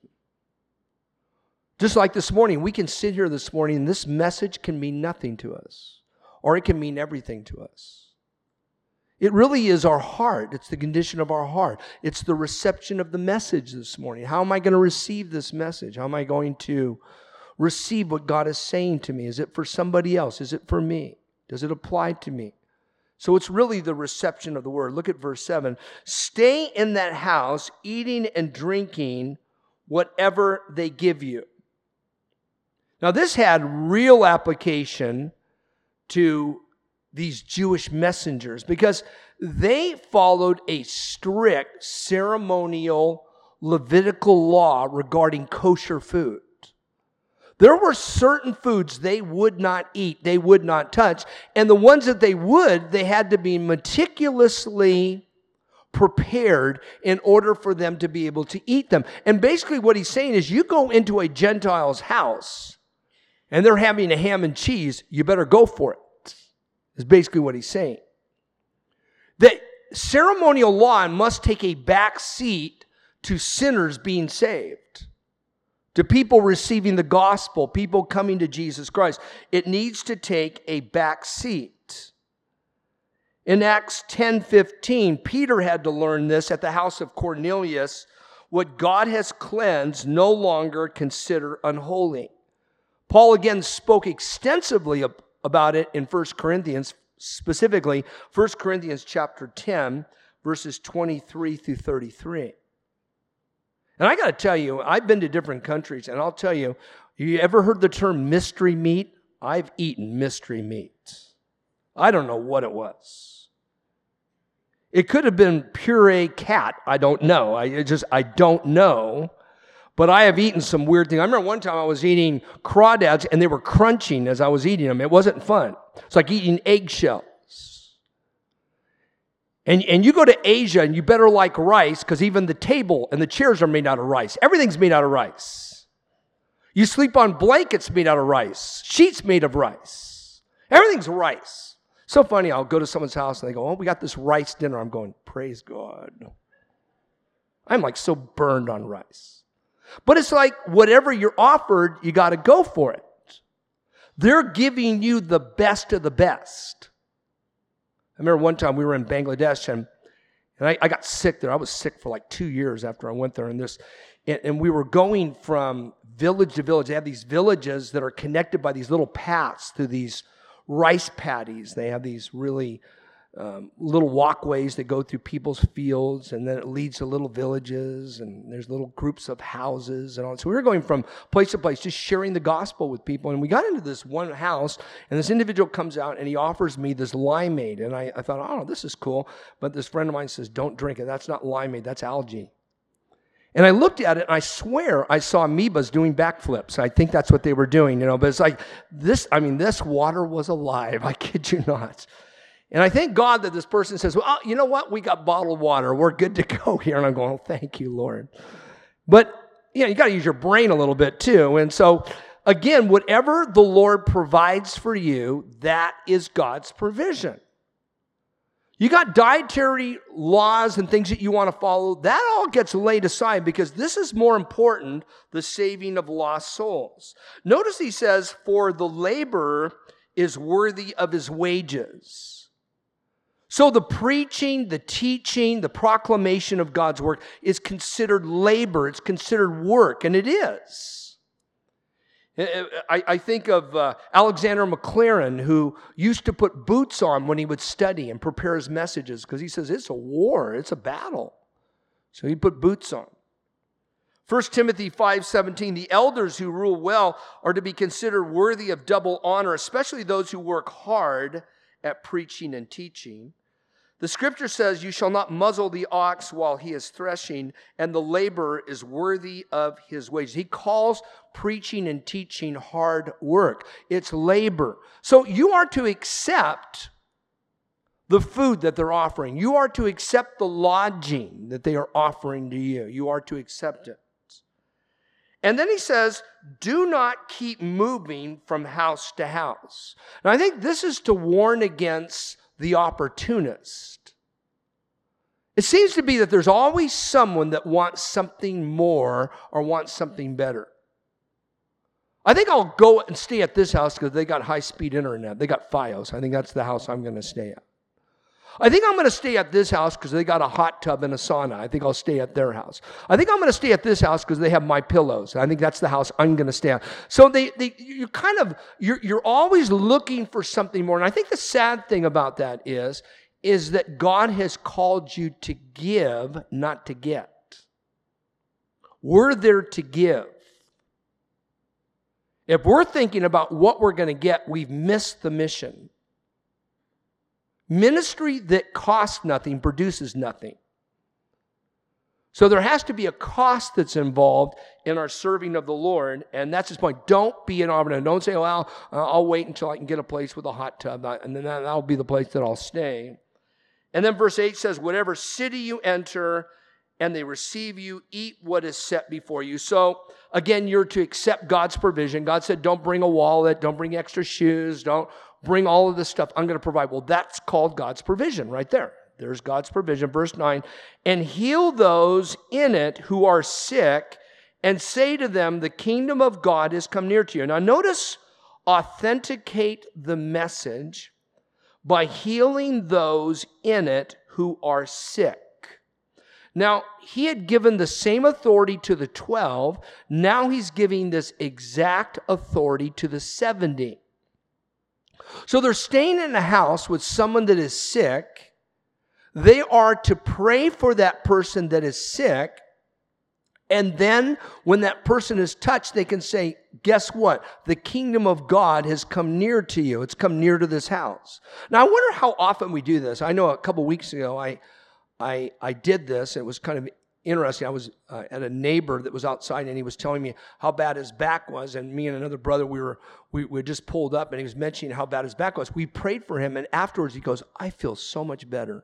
Just like this morning, we can sit here this morning and this message can mean nothing to us, or it can mean everything to us. It really is our heart. It's the condition of our heart. It's the reception of the message this morning. How am I going to receive this message? How am I going to receive what God is saying to me? Is it for somebody else? Is it for me? Does it apply to me? So it's really the reception of the word. Look at verse 7. Stay in that house, eating and drinking whatever they give you. Now, this had real application to these Jewish messengers because they followed a strict ceremonial Levitical law regarding kosher food. There were certain foods they would not eat, they would not touch, and the ones that they had to be meticulously prepared in order for them to be able to eat them. And basically what he's saying is you go into a Gentile's house and they're having a ham and cheese, you better go for it. Is basically what he's saying. That ceremonial law must take a back seat to sinners being saved, to people receiving the gospel, people coming to Jesus Christ. It needs to take a back seat. In Acts 10:15, Peter had to learn this at the house of Cornelius. What God has cleansed, no longer consider unholy. Paul again spoke extensively about it in 1 Corinthians, specifically 1 Corinthians chapter 10, verses 23 through 33. And I got to tell you, I've been to different countries, and I'll tell you, you ever heard the term mystery meat? I've eaten mystery meat. I don't know what it was. It could have been puree cat. I don't know. I don't know. But I have eaten some weird things. I remember one time I was eating crawdads and they were crunching as I was eating them. It wasn't fun. It's like eating eggshells. And you go to Asia and you better like rice because even the table and the chairs are made out of rice. Everything's made out of rice. You sleep on blankets made out of rice. Sheets made of rice. Everything's rice. So funny, I'll go to someone's house and they go, oh, we got this rice dinner. I'm going, praise God. I'm like so burned on rice. But it's like whatever you're offered, you got to go for it. They're giving you the best of the best. I remember one time we were in Bangladesh and I got sick there. I was sick for like 2 years after I went there. And we were going from village to village. They have these villages that are connected by these little paths through these rice paddies. They have these really little walkways that go through people's fields, and then it leads to little villages, and there's little groups of houses and all. So we were going from place to place, just sharing the gospel with people. And we got into this one house, and this individual comes out, and he offers me this limeade. And I thought, oh, this is cool. But this friend of mine says, don't drink it. That's not limeade. That's algae. And I looked at it, and I swear I saw amoebas doing backflips. I think that's what they were doing, But it's like this water was alive. I kid you not. And I thank God that this person says, well, you know what? We got bottled water. We're good to go here. And I'm going, oh, thank you, Lord. But, you got to use your brain a little bit too. And so, again, whatever the Lord provides for you, that is God's provision. You got dietary laws and things that you want to follow. That all gets laid aside because this is more important, the saving of lost souls. Notice he says, for the laborer is worthy of his wages. So the preaching, the teaching, the proclamation of God's work is considered labor. It's considered work, and it is. I think of Alexander McLaren, who used to put boots on when he would study and prepare his messages, because he says it's a war, it's a battle. So he put boots on. 1 Timothy 5:17, the elders who rule well are to be considered worthy of double honor, especially those who work hard at preaching and teaching. The scripture says, you shall not muzzle the ox while he is threshing, and the laborer is worthy of his wages. He calls preaching and teaching hard work. It's labor. So you are to accept the food that they're offering. You are to accept the lodging that they are offering to you. You are to accept it. And then he says, do not keep moving from house to house. Now, I think this is to warn against the opportunist. It seems to be that there's always someone that wants something more or wants something better. I think I'll go and stay at this house because they got high-speed internet. They got Fios. I think that's the house I'm going to stay at. I think I'm going to stay at this house because they got a hot tub and a sauna. I think I'll stay at their house. I think I'm going to stay at this house because they have my pillows. I think that's the house I'm going to stay at. So you're always looking for something more. And I think the sad thing about that is that God has called you to give, not to get. We're there to give. If we're thinking about what we're going to get, we've missed the mission. Ministry that costs nothing produces nothing. So there has to be a cost that's involved in our serving of the Lord, and that's his point. Don't be an arbiter. Don't say, well, I'll wait until I can get a place with a hot tub, and then that'll be the place that I'll stay. And then verse 8 says, whatever city you enter and they receive you, eat what is set before you. So again, you're to accept God's provision. God said, don't bring a wallet, don't bring extra shoes, don't bring all of this stuff. I'm going to provide. Well, that's called God's provision right there. There's God's provision. Verse 9, and heal those in it who are sick and say to them, the kingdom of God has come near to you. Now notice, authenticate the message by healing those in it who are sick. Now, he had given the same authority to the 12. Now he's giving this exact authority to the 70. So they're staying in a house with someone that is sick. They are to pray for that person that is sick. And then when that person is touched, they can say, guess what? The kingdom of God has come near to you. It's come near to this house. Now, I wonder how often we do this. I know a couple weeks ago, I did this. It was kind of interesting. I was at a neighbor that was outside, and he was telling me how bad his back was. And me and another brother, we just pulled up, and he was mentioning how bad his back was. We prayed for him, and afterwards he goes, I feel so much better.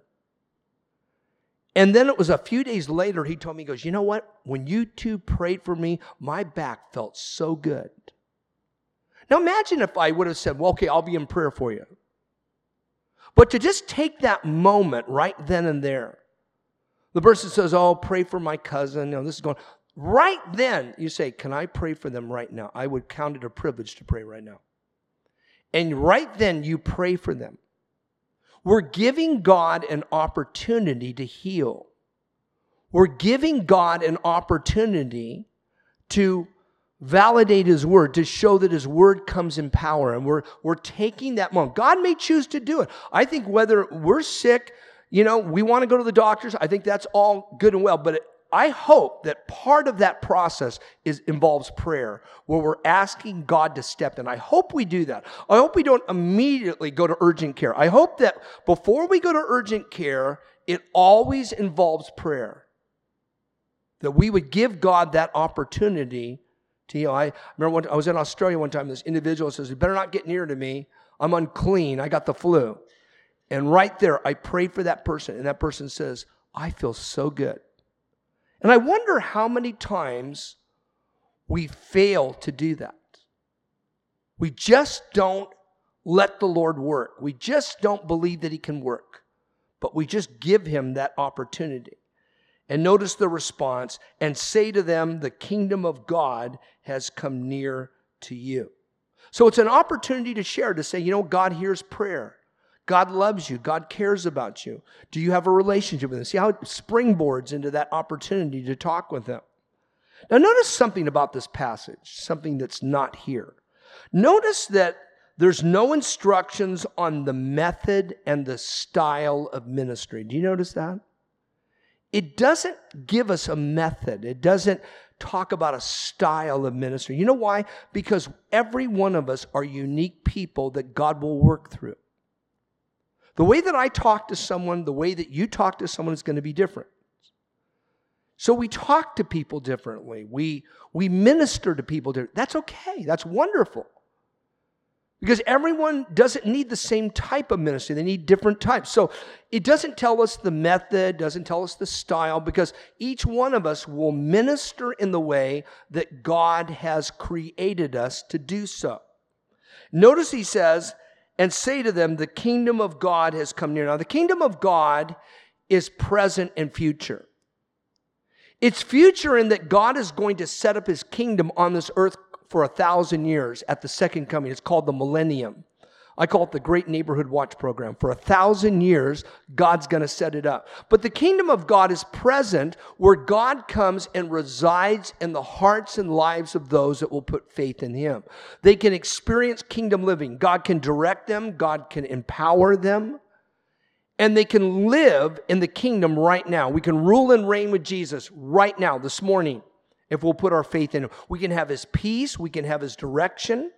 And then it was a few days later, he told me, he goes, you know what? When you two prayed for me, my back felt so good. Now imagine if I would have said, well, okay, I'll be in prayer for you. But to just take that moment right then and there. The person says, oh, pray for my cousin. You know, this is going. Right then, you say, can I pray for them right now? I would count it a privilege to pray right now. And right then, you pray for them. We're giving God an opportunity to heal. We're giving God an opportunity to validate his word, to show that his word comes in power. And we're taking that moment. God may choose to do it. I think whether we're sick, you know, we want to go to the doctors. I think that's all good and well. But I hope that part of that process involves prayer, where we're asking God to step in. I hope we do that. I hope we don't immediately go to urgent care. I hope that before we go to urgent care, it always involves prayer. That we would give God that opportunity to heal. I remember I was in Australia one time. This individual says, you better not get near to me. I'm unclean. I got the flu. And right there, I prayed for that person, and that person says, I feel so good. And I wonder how many times we fail to do that. We just don't let the Lord work. We just don't believe that he can work. But we just give him that opportunity. And notice the response, and say to them, the kingdom of God has come near to you. So it's an opportunity to share, to say, you know, God hears prayer. God loves you. God cares about you. Do you have a relationship with him? See how it springboards into that opportunity to talk with him. Now notice something about this passage, something that's not here. Notice that there's no instructions on the method and the style of ministry. Do you notice that? It doesn't give us a method. It doesn't talk about a style of ministry. You know why? Because every one of us are unique people that God will work through. The way that I talk to someone, the way that you talk to someone is going to be different. So we talk to people differently. We minister to people differently. That's okay. That's wonderful. Because everyone doesn't need the same type of ministry. They need different types. So it doesn't tell us the method, doesn't tell us the style, because each one of us will minister in the way that God has created us to do so. Notice he says, and say to them, the kingdom of God has come near. Now, the kingdom of God is present and future. It's future in that God is going to set up his kingdom on this earth for 1,000 years at the second coming. It's called the millennium. I call it the Great Neighborhood Watch Program. For 1,000 years, God's going to set it up. But the kingdom of God is present where God comes and resides in the hearts and lives of those that will put faith in him. They can experience kingdom living. God can direct them. God can empower them. And they can live in the kingdom right now. We can rule and reign with Jesus right now, this morning, if we'll put our faith in him. We can have his peace. We can have his direction.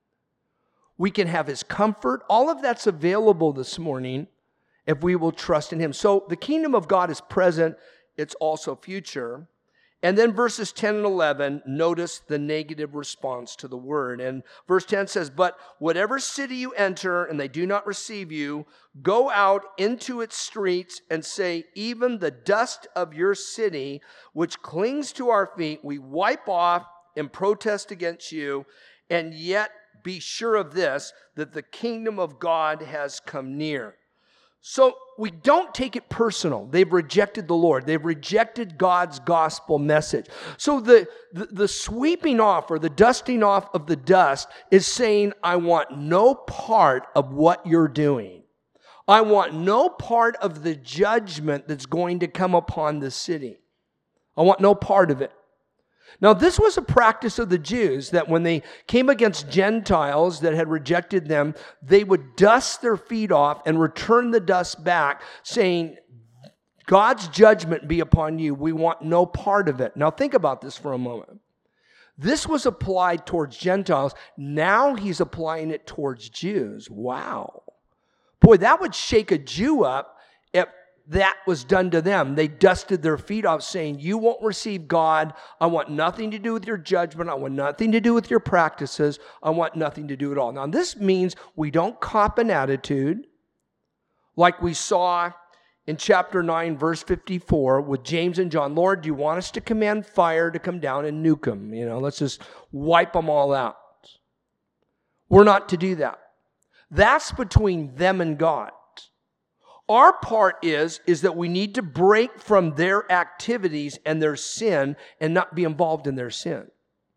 We can have his comfort. All of that's available this morning if we will trust in him. So the kingdom of God is present. It's also future. And then verses 10 and 11, notice the negative response to the word. And verse 10 says, but whatever city you enter and they do not receive you, go out into its streets and say, even the dust of your city, which clings to our feet, we wipe off in protest against you, and yet be sure of this, that the kingdom of God has come near. So we don't take it personal. They've rejected the Lord. They've rejected God's gospel message. So the sweeping off or the dusting off of the dust is saying, I want no part of what you're doing. I want no part of the judgment that's going to come upon the city. I want no part of it. Now, this was a practice of the Jews that when they came against Gentiles that had rejected them, they would dust their feet off and return the dust back, saying, God's judgment be upon you. We want no part of it. Now, think about this for a moment. This was applied towards Gentiles. Now he's applying it towards Jews. Wow. Boy, that would shake a Jew up if that was done to them. They dusted their feet off saying, you won't receive God. I want nothing to do with your judgment. I want nothing to do with your practices. I want nothing to do at all. Now, this means we don't cop an attitude like we saw in chapter 9, verse 54 with James and John. Lord, do you want us to command fire to come down and nuke them? Let's just wipe them all out. We're not to do that. That's between them and God. Our part is that we need to break from their activities and their sin and not be involved in their sin,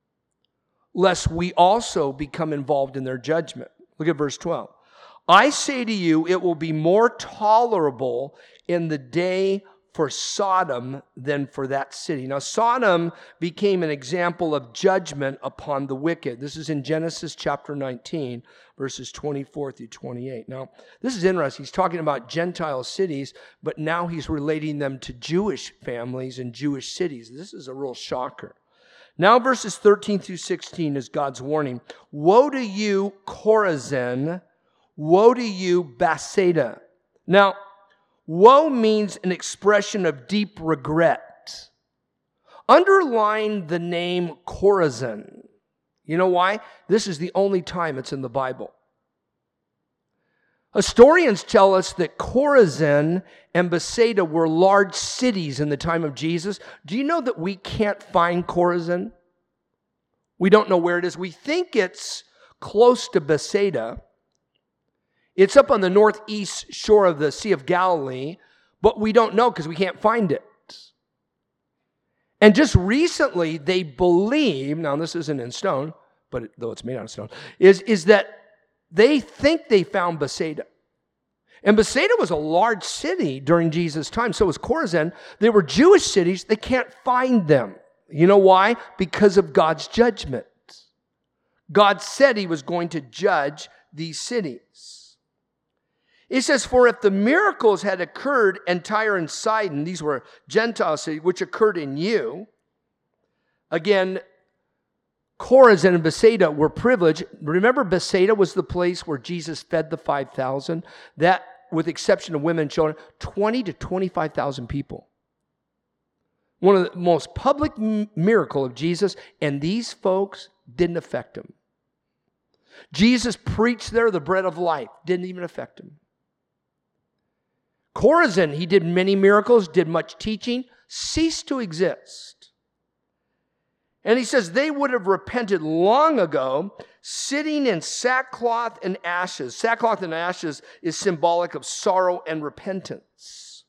lest we also become involved in their judgment. Look at verse 12. I say to you, it will be more tolerable in the day for Sodom than for that city. Now, Sodom became an example of judgment upon the wicked. This is in Genesis chapter 19, verses 24 through 28. Now, this is interesting. He's talking about Gentile cities, but now he's relating them to Jewish families and Jewish cities. This is a real shocker. Now, verses 13 through 16 is God's warning. Woe to you, Chorazin! Woe to you, Bethsaida! Now, woe means an expression of deep regret. Underline the name Chorazin. You know why? This is the only time it's in the Bible. Historians tell us that Chorazin and Bethsaida were large cities in the time of Jesus. Do you know that we can't find Chorazin? We don't know where it is. We think it's close to Bethsaida. It's up on the northeast shore of the Sea of Galilee, but we don't know because we can't find it. And just recently, they believe, now this isn't in stone, but though it's made out of stone, is that they think they found Bethsaida. And Bethsaida was a large city during Jesus' time. So was Chorazin. They were Jewish cities. They can't find them. You know why? Because of God's judgment. God said he was going to judge these cities. It says, for if the miracles had occurred in Tyre and Sidon, these were Gentile cities, which occurred in you. Again, Chorazin and Bethsaida were privileged. Remember, Bethsaida was the place where Jesus fed the 5,000. That, with exception of women and children, 20 to 25,000 people. One of the most public miracle of Jesus, and these folks didn't affect him. Jesus preached there the bread of life. Didn't even affect him. Chorazin, he did many miracles, did much teaching, ceased to exist. And he says they would have repented long ago, sitting in sackcloth and ashes. Sackcloth and ashes is symbolic of sorrow and repentance.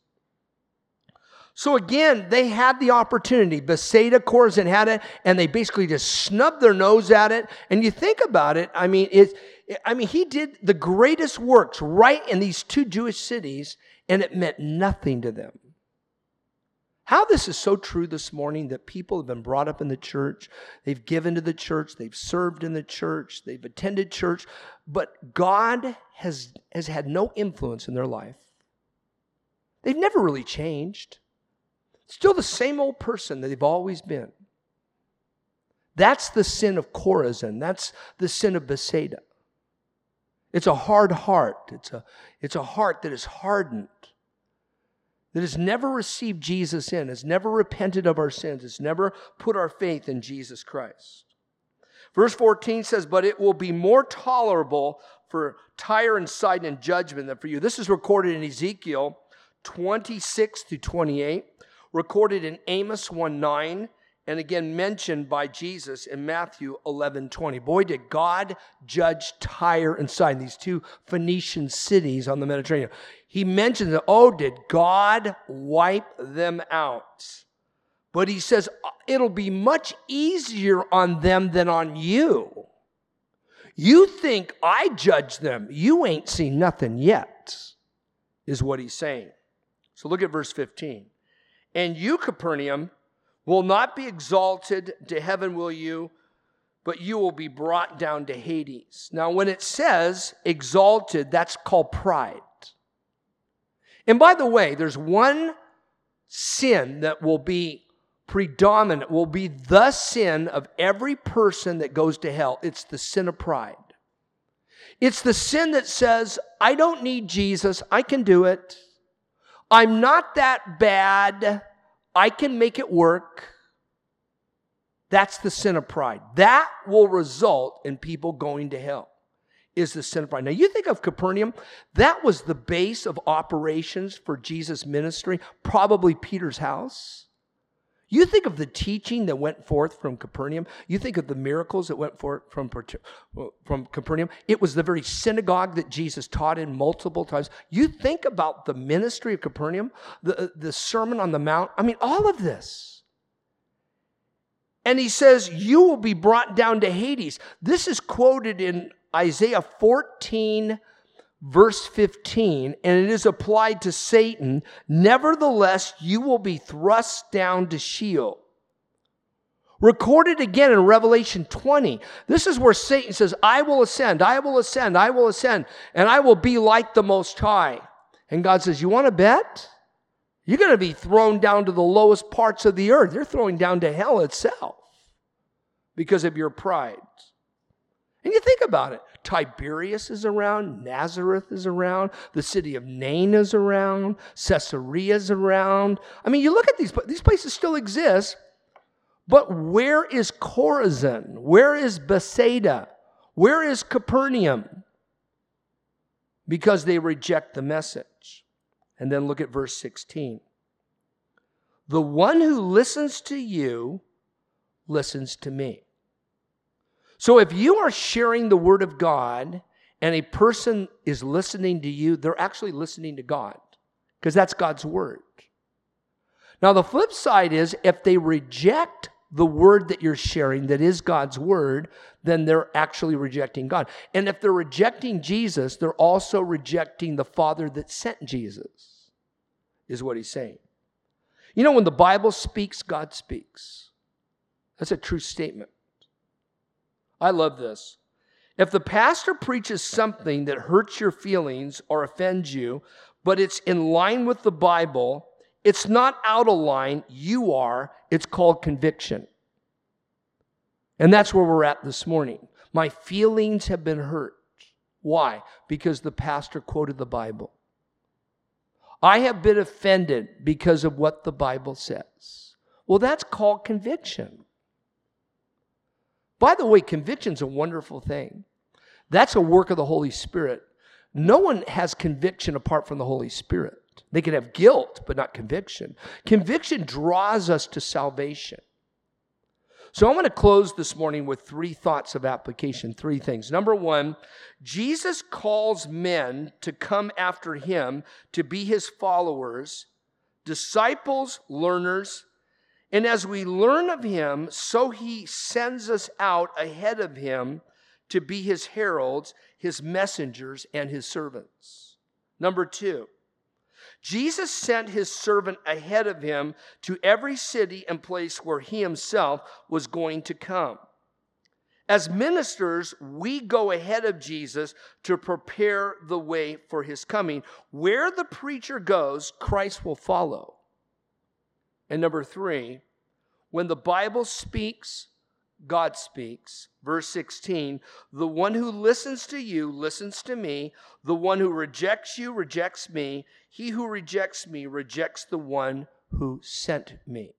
So again, they had the opportunity. Bethsaida, Chorazin had it, and they basically just snubbed their nose at it. And you think about it, he did the greatest works right in these two Jewish cities, and it meant nothing to them. How this is so true this morning, that people have been brought up in the church, they've given to the church, they've served in the church, they've attended church, but God has had no influence in their life. They've never really changed. Still the same old person that they've always been. That's the sin of Chorazin. That's the sin of Bethsaida. It's a hard heart. It's a heart that is hardened, that has never received Jesus in, has never repented of our sins, has never put our faith in Jesus Christ. Verse 14 says, but it will be more tolerable for Tyre and Sidon in judgment than for you. This is recorded in Ezekiel 26 to 28, recorded in Amos 1:9, and again mentioned by Jesus in Matthew 11:20. Boy, did God judge Tyre and Sidon, these two Phoenician cities on the Mediterranean. He mentions that, did God wipe them out? But he says, it'll be much easier on them than on you. You think I judge them. You ain't seen nothing yet, is what he's saying. So look at verse 15. And you, Capernaum, will not be exalted to heaven, will you? But you will be brought down to Hades. Now, when it says exalted, that's called pride. And by the way, there's one sin that will be predominant, will be the sin of every person that goes to hell. It's the sin of pride. It's the sin that says, I don't need Jesus. I can do it. I'm not that bad. I can make it work. That's the sin of pride. That will result in people going to hell, is the sin of pride. Now, you think of Capernaum, that was the base of operations for Jesus' ministry, probably Peter's house. You think of the teaching that went forth from Capernaum. You think of the miracles that went forth from Capernaum. It was the very synagogue that Jesus taught in multiple times. You think about the ministry of Capernaum, the Sermon on the Mount. All of this. And he says, you will be brought down to Hades. This is quoted in Isaiah 14, verse 15, and it is applied to Satan. Nevertheless, you will be thrust down to Sheol. Recorded again in Revelation 20. This is where Satan says, I will ascend, I will ascend, I will ascend, and I will be like the Most High. And God says, you want to bet? You're going to be thrown down to the lowest parts of the earth. You're throwing down to hell itself because of your pride. And you think about it. Tiberias is around. Nazareth is around. The city of Nain is around. Caesarea is around. You look at these places still exist. But where is Chorazin? Where is Bethsaida? Where is Capernaum? Because they reject the message. And then look at verse 16. The one who listens to you listens to me. So if you are sharing the word of God and a person is listening to you, they're actually listening to God, because that's God's word. Now, the flip side is if they reject the word that you're sharing, that is God's word, then they're actually rejecting God. And if they're rejecting Jesus, they're also rejecting the Father that sent Jesus, is what he's saying. When the Bible speaks, God speaks. That's a true statement. I love this. If the pastor preaches something that hurts your feelings or offends you, but it's in line with the Bible, it's not out of line, you are. It's called conviction. And that's where we're at this morning. My feelings have been hurt. Why? Because the pastor quoted the Bible. I have been offended because of what the Bible says. Well, that's called conviction. By the way, conviction's a wonderful thing. That's a work of the Holy Spirit. No one has conviction apart from the Holy Spirit. They can have guilt, but not conviction. Conviction draws us to salvation. So I'm going to close this morning with 3 thoughts of application, 3 things. Number 1, Jesus calls men to come after him, to be his followers, disciples, learners, and as we learn of him, so he sends us out ahead of him to be his heralds, his messengers, and his servants. Number 2, Jesus sent his servant ahead of him to every city and place where he himself was going to come. As ministers, we go ahead of Jesus to prepare the way for his coming. Where the preacher goes, Christ will follow. And number 3, when the Bible speaks, God speaks. Verse 16, the one who listens to you listens to me. The one who rejects you rejects me. He who rejects me rejects the one who sent me.